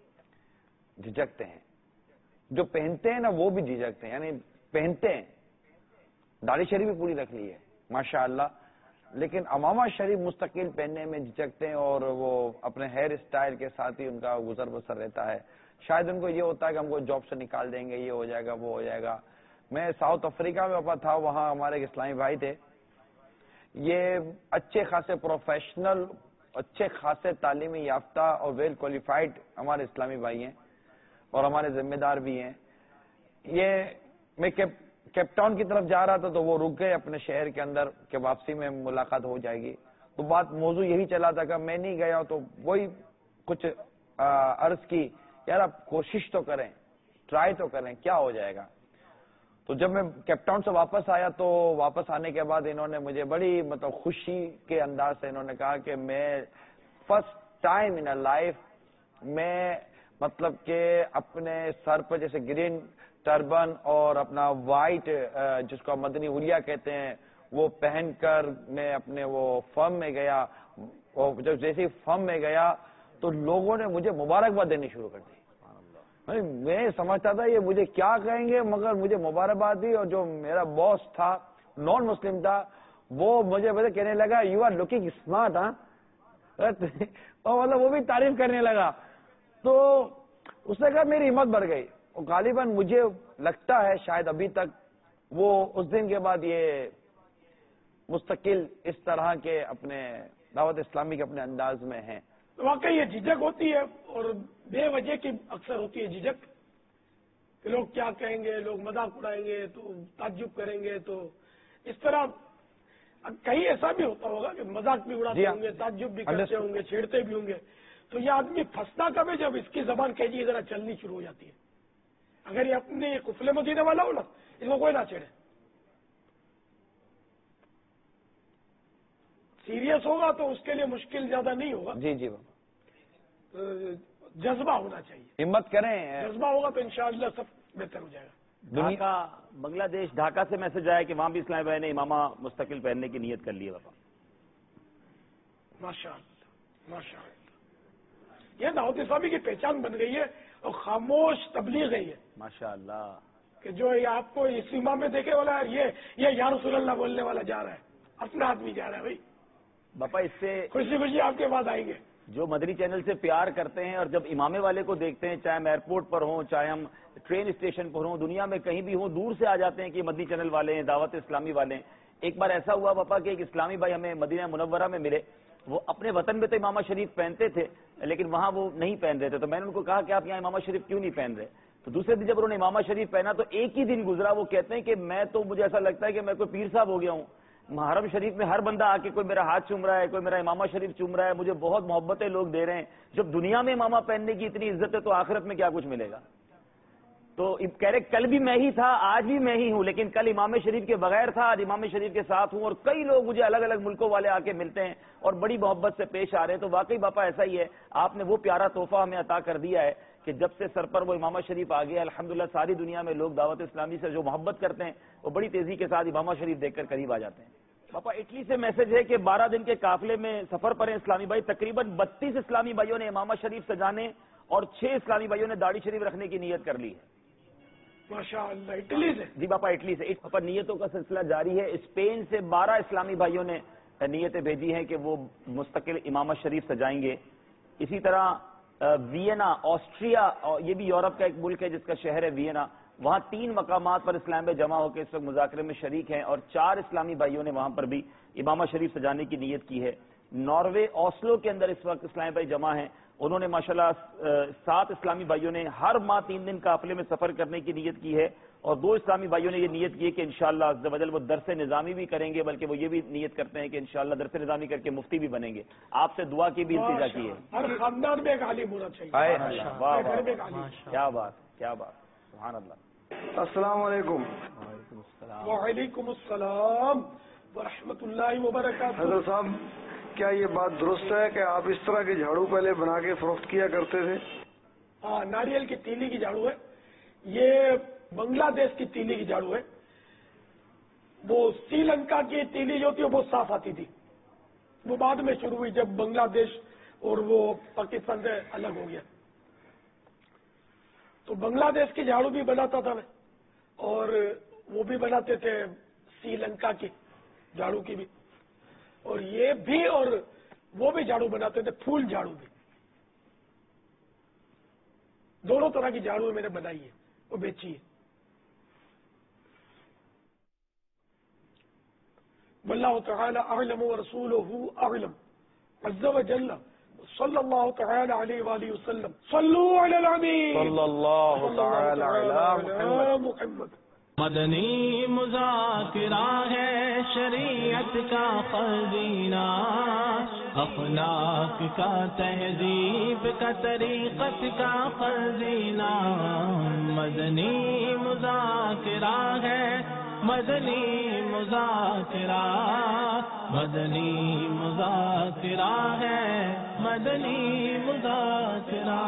جھجکتے ہیں. جو پہنتے ہیں نا وہ بھی جھجکتے ہیں, یعنی پہنتے ہیں داڑھی شریف بھی پوری رکھ لی ہے ماشاء اللہ, لیکن امامہ شریف مستقل پہننے میں جھجکتے ہیں اور وہ اپنے ہیئر اسٹائل کے ساتھ ہی ان کا گزر بسر رہتا ہے. شاید ان کو یہ ہوتا ہے کہ ہم کو جاب سے نکال دیں گے, یہ ہو جائے گا وہ ہو جائے گا. میں ساؤتھ افریقہ میں پاپا تھا, وہاں ہمارے ایک اسلامی بھائی تھے, یہ اچھے خاصے پروفیشنل اچھے خاصے تعلیمی یافتہ اور ویل کوالیفائڈ ہمارے اسلامی بھائی ہیں اور ہمارے ذمہ دار بھی ہیں. یہ میں کیپ ٹاؤن کی طرف جا رہا تھا تو وہ رک گئے اپنے شہر کے اندر کہ واپسی میں ملاقات ہو جائے گی. تو بات موضوع یہی چلا تھا کہ میں نہیں گیا تو وہی کچھ عرض کی یار آپ کوشش تو کریں, ٹرائی تو کریں, کیا ہو جائے گا. تو جب میں کیپ ٹاؤن سے واپس آیا تو واپس آنے کے بعد انہوں نے مجھے بڑی خوشی کے انداز سے انہوں نے کہا کہ میں first time in a life میں کہ اپنے سر پر جیسے گرین ٹربن اور اپنا وائٹ جس کو مدنی اولیا کہتے ہیں وہ پہن کر میں اپنے وہ فرم میں گیا. جب جیسے فرم میں گیا تو لوگوں نے مجھے مبارکباد دینی شروع کر دی. میں سمجھتا تھا یہ مجھے کیا کہیں گے مگر مجھے مبارکباد دی. اور جو میرا باس تھا نان مسلم تھا وہ مجھے کہنے لگا یو آر لوکنگ اسمارٹ. اور وہ بھی تعریف کرنے لگا. تو اس نے کہا میری ہمت بڑھ گئی. اور غالباً مجھے لگتا ہے شاید ابھی تک وہ اس دن کے بعد یہ مستقل اس طرح کے اپنے دعوت اسلامی کے اپنے انداز میں ہیں. واقعی یہ جھجک ہوتی ہے اور بے وجہ کی اکثر ہوتی ہے جھجک کہ لوگ کیا کہیں گے, لوگ مذاق اڑائیں گے تو تعجب کریں گے. تو اس طرح کہیں ایسا بھی ہوتا ہوگا کہ مذاق بھی اڑاتے ہوں گے, تعجب بھی کرتے ہوں گے, چھیڑتے بھی ہوں گے. تو یہ آدمی پھنستا کب ہے جب اس کی زبان کہجی ذرا چلنی شروع ہو جاتی ہے. اگر یہ اپنے قفلے مدینے والا ہو نا اس کو کوئی نہ چھیڑے. سیریس ہوگا تو اس کے لیے مشکل زیادہ نہیں ہوگا. جی جی جذبہ ہونا چاہیے, ہمت کریں. جذبہ ہوگا تو انشاءاللہ سب بہتر ہو جائے گا. ڈھاکہ بنگلہ دیش ڈھاکہ سے میسج آیا کہ وہاں بھی اسلامی بھائی نے امامہ مستقل پہننے کی نیت کر لی ہے. بابا ماشاء اللہ ماشاء اللہ, یہ دعوت اسلامی کی پہچان بن گئی ہے. اور خاموش تبلیغ ہے یہ ماشاءاللہ کہ جو یہ آپ کو اس امام میں دیکھے والا ہے یہ یا رسول اللہ بولنے والا جا رہا ہے، اپنا آدمی جا رہا ہے بھائی. باپا اس سے خوشی خوشی آپ کے پاس آئیں گے. جو مدنی چینل سے پیار کرتے ہیں اور جب امامے والے کو دیکھتے ہیں، چاہے ہم ایئرپورٹ پر ہوں، چاہے ہم ٹرین اسٹیشن پر ہوں، دنیا میں کہیں بھی ہوں، دور سے آ جاتے ہیں کہ مدنی چینل والے ہیں، دعوت اسلامی والے ہیں. ایک بار ایسا ہوا باپا کہ ایک اسلامی بھائی ہمیں مدینہ منورہ میں ملے. وہ اپنے وطن میں تو امامہ شریف پہنتے تھے لیکن وہاں وہ نہیں پہن رہے تھے. تو میں نے ان کو کہا کہ آپ یہاں امامہ شریف کیوں نہیں پہن رہے؟ تو دوسرے دن جب انہوں نے امامہ شریف پہنا تو ایک ہی دن گزرا، وہ کہتے ہیں کہ مجھے ایسا لگتا ہے کہ میں کوئی پیر صاحب ہو گیا ہوں. حرم شریف میں ہر بندہ آ کے کوئی میرا ہاتھ چوم رہا ہے، کوئی میرا امامہ شریف چوم رہا ہے، مجھے بہت محبتیں لوگ دے رہے ہیں. جب دنیا میں امامہ پہننے کی اتنی عزت ہے تو آخرت میں کیا کچھ ملے گا؟ تو کہہ رہے کل بھی میں ہی تھا، آج بھی میں ہی ہوں، لیکن کل امام شریف کے بغیر تھا، آج امام شریف کے ساتھ ہوں. اور کئی لوگ مجھے الگ الگ ملکوں والے آ کے ملتے ہیں اور بڑی محبت سے پیش آ رہے ہیں. تو واقعی باپا ایسا ہی ہے، آپ نے وہ پیارا تحفہ ہمیں عطا کر دیا ہے کہ جب سے سر پر وہ امامہ شریف آ گیا، الحمدللہ ساری دنیا میں لوگ دعوت اسلامی سے جو محبت کرتے ہیں وہ بڑی تیزی کے ساتھ امامہ شریف دیکھ کر قریب آ جاتے ہیں. باپا اٹلی سے میسج ہے کہ 12 دن کے قافلے میں سفر پر ہیں اسلامی بھائی. تقریباً 32 اسلامی بھائیوں نے امامہ شریف سجانے اور 6 اسلامی بھائیوں نے داڑھی شریف رکھنے کی نیت کر لی ہے. ماشاءاللہ. اٹلی سے؟ جی باپا اٹلی سے. باپا نیتوں کا سلسلہ جاری ہے. اسپین سے 12 اسلامی بھائیوں نے نیتیں بھیجی ہیں کہ وہ مستقل امامہ شریف سجائیں گے. اسی طرح وینا آسٹریا، یہ بھی یورپ کا ایک ملک ہے جس کا شہر ہے وینا، وہاں 3 مقامات پر اسلام بھائی جمع ہو کے اس وقت مذاکرے میں شریک ہیں اور 4 اسلامی بھائیوں نے وہاں پر بھی امامہ شریف سجانے کی نیت کی ہے. ناروے اوسلو کے اندر اس وقت اسلامی بھائی جمع ہیں. انہوں نے ماشاءاللہ 7 اسلامی بھائیوں نے ہر ماہ 3 دن قافلے میں سفر کرنے کی نیت کی ہے اور 2 اسلامی بھائیوں نے یہ نیت کی ہے کہ انشاءاللہ عز و جل وہ درس نظامی بھی کریں گے، بلکہ وہ یہ بھی نیت کرتے ہیں کہ انشاءاللہ درس نظامی کر کے مفتی بھی بنیں گے. آپ سے دعا کی بھی التجا کی ہے. ہر خاندان میں ایک عالم ہونا چاہیے. واہ کیا بات، کیا بات، سبحان اللہ. السلام علیکم. وعلیکم السلام ورحمۃ اللہ وبرکاتہ. حضرت صاحب کیا یہ بات درست ہے کہ آپ اس طرح کے جھاڑو پہلے بنا کے فروخت کیا کرتے تھے؟ ہاں، ناریل کی تیلی کی جھاڑو ہے یہ، بنگلہ دیش کی تیلی کی جھاڑو ہے. وہ سری لنکا کی تیلی جو تھی وہ بہت صاف آتی تھی، وہ بعد میں شروع ہوئی جب بنگلہ دیش اور وہ پاکستان سے الگ ہو گیا. تو بنگلہ دیش کی جھاڑو بھی بناتا تھا میں، اور وہ بھی بناتے تھے سری لنکا کی جھاڑو کی بھی، اور یہ بھی، اور وہ بھی جھاڑو بناتے تھے، پھول جھاڑو بھی. دونوں طرح کی جھاڑو میں نے بنائی ہے، وہ بیچی ہے. واللہ تعالی اعلم ورسولہ اعلم عز وجل. صلی اللہ تعالی علیہ وآلہ وسلم. صلو علی النبی صلی اللہ تعالی علی محمد. مدنی مذاکرہ ہے شریعت کا خزینہ، اخلاق کا تہذیب کا طریقت کا خزینہ. مدنی مذاکرہ ہے، مدنی مذاکرہ، مدنی مذاکرہ ہے، مدنی مذاکرہ.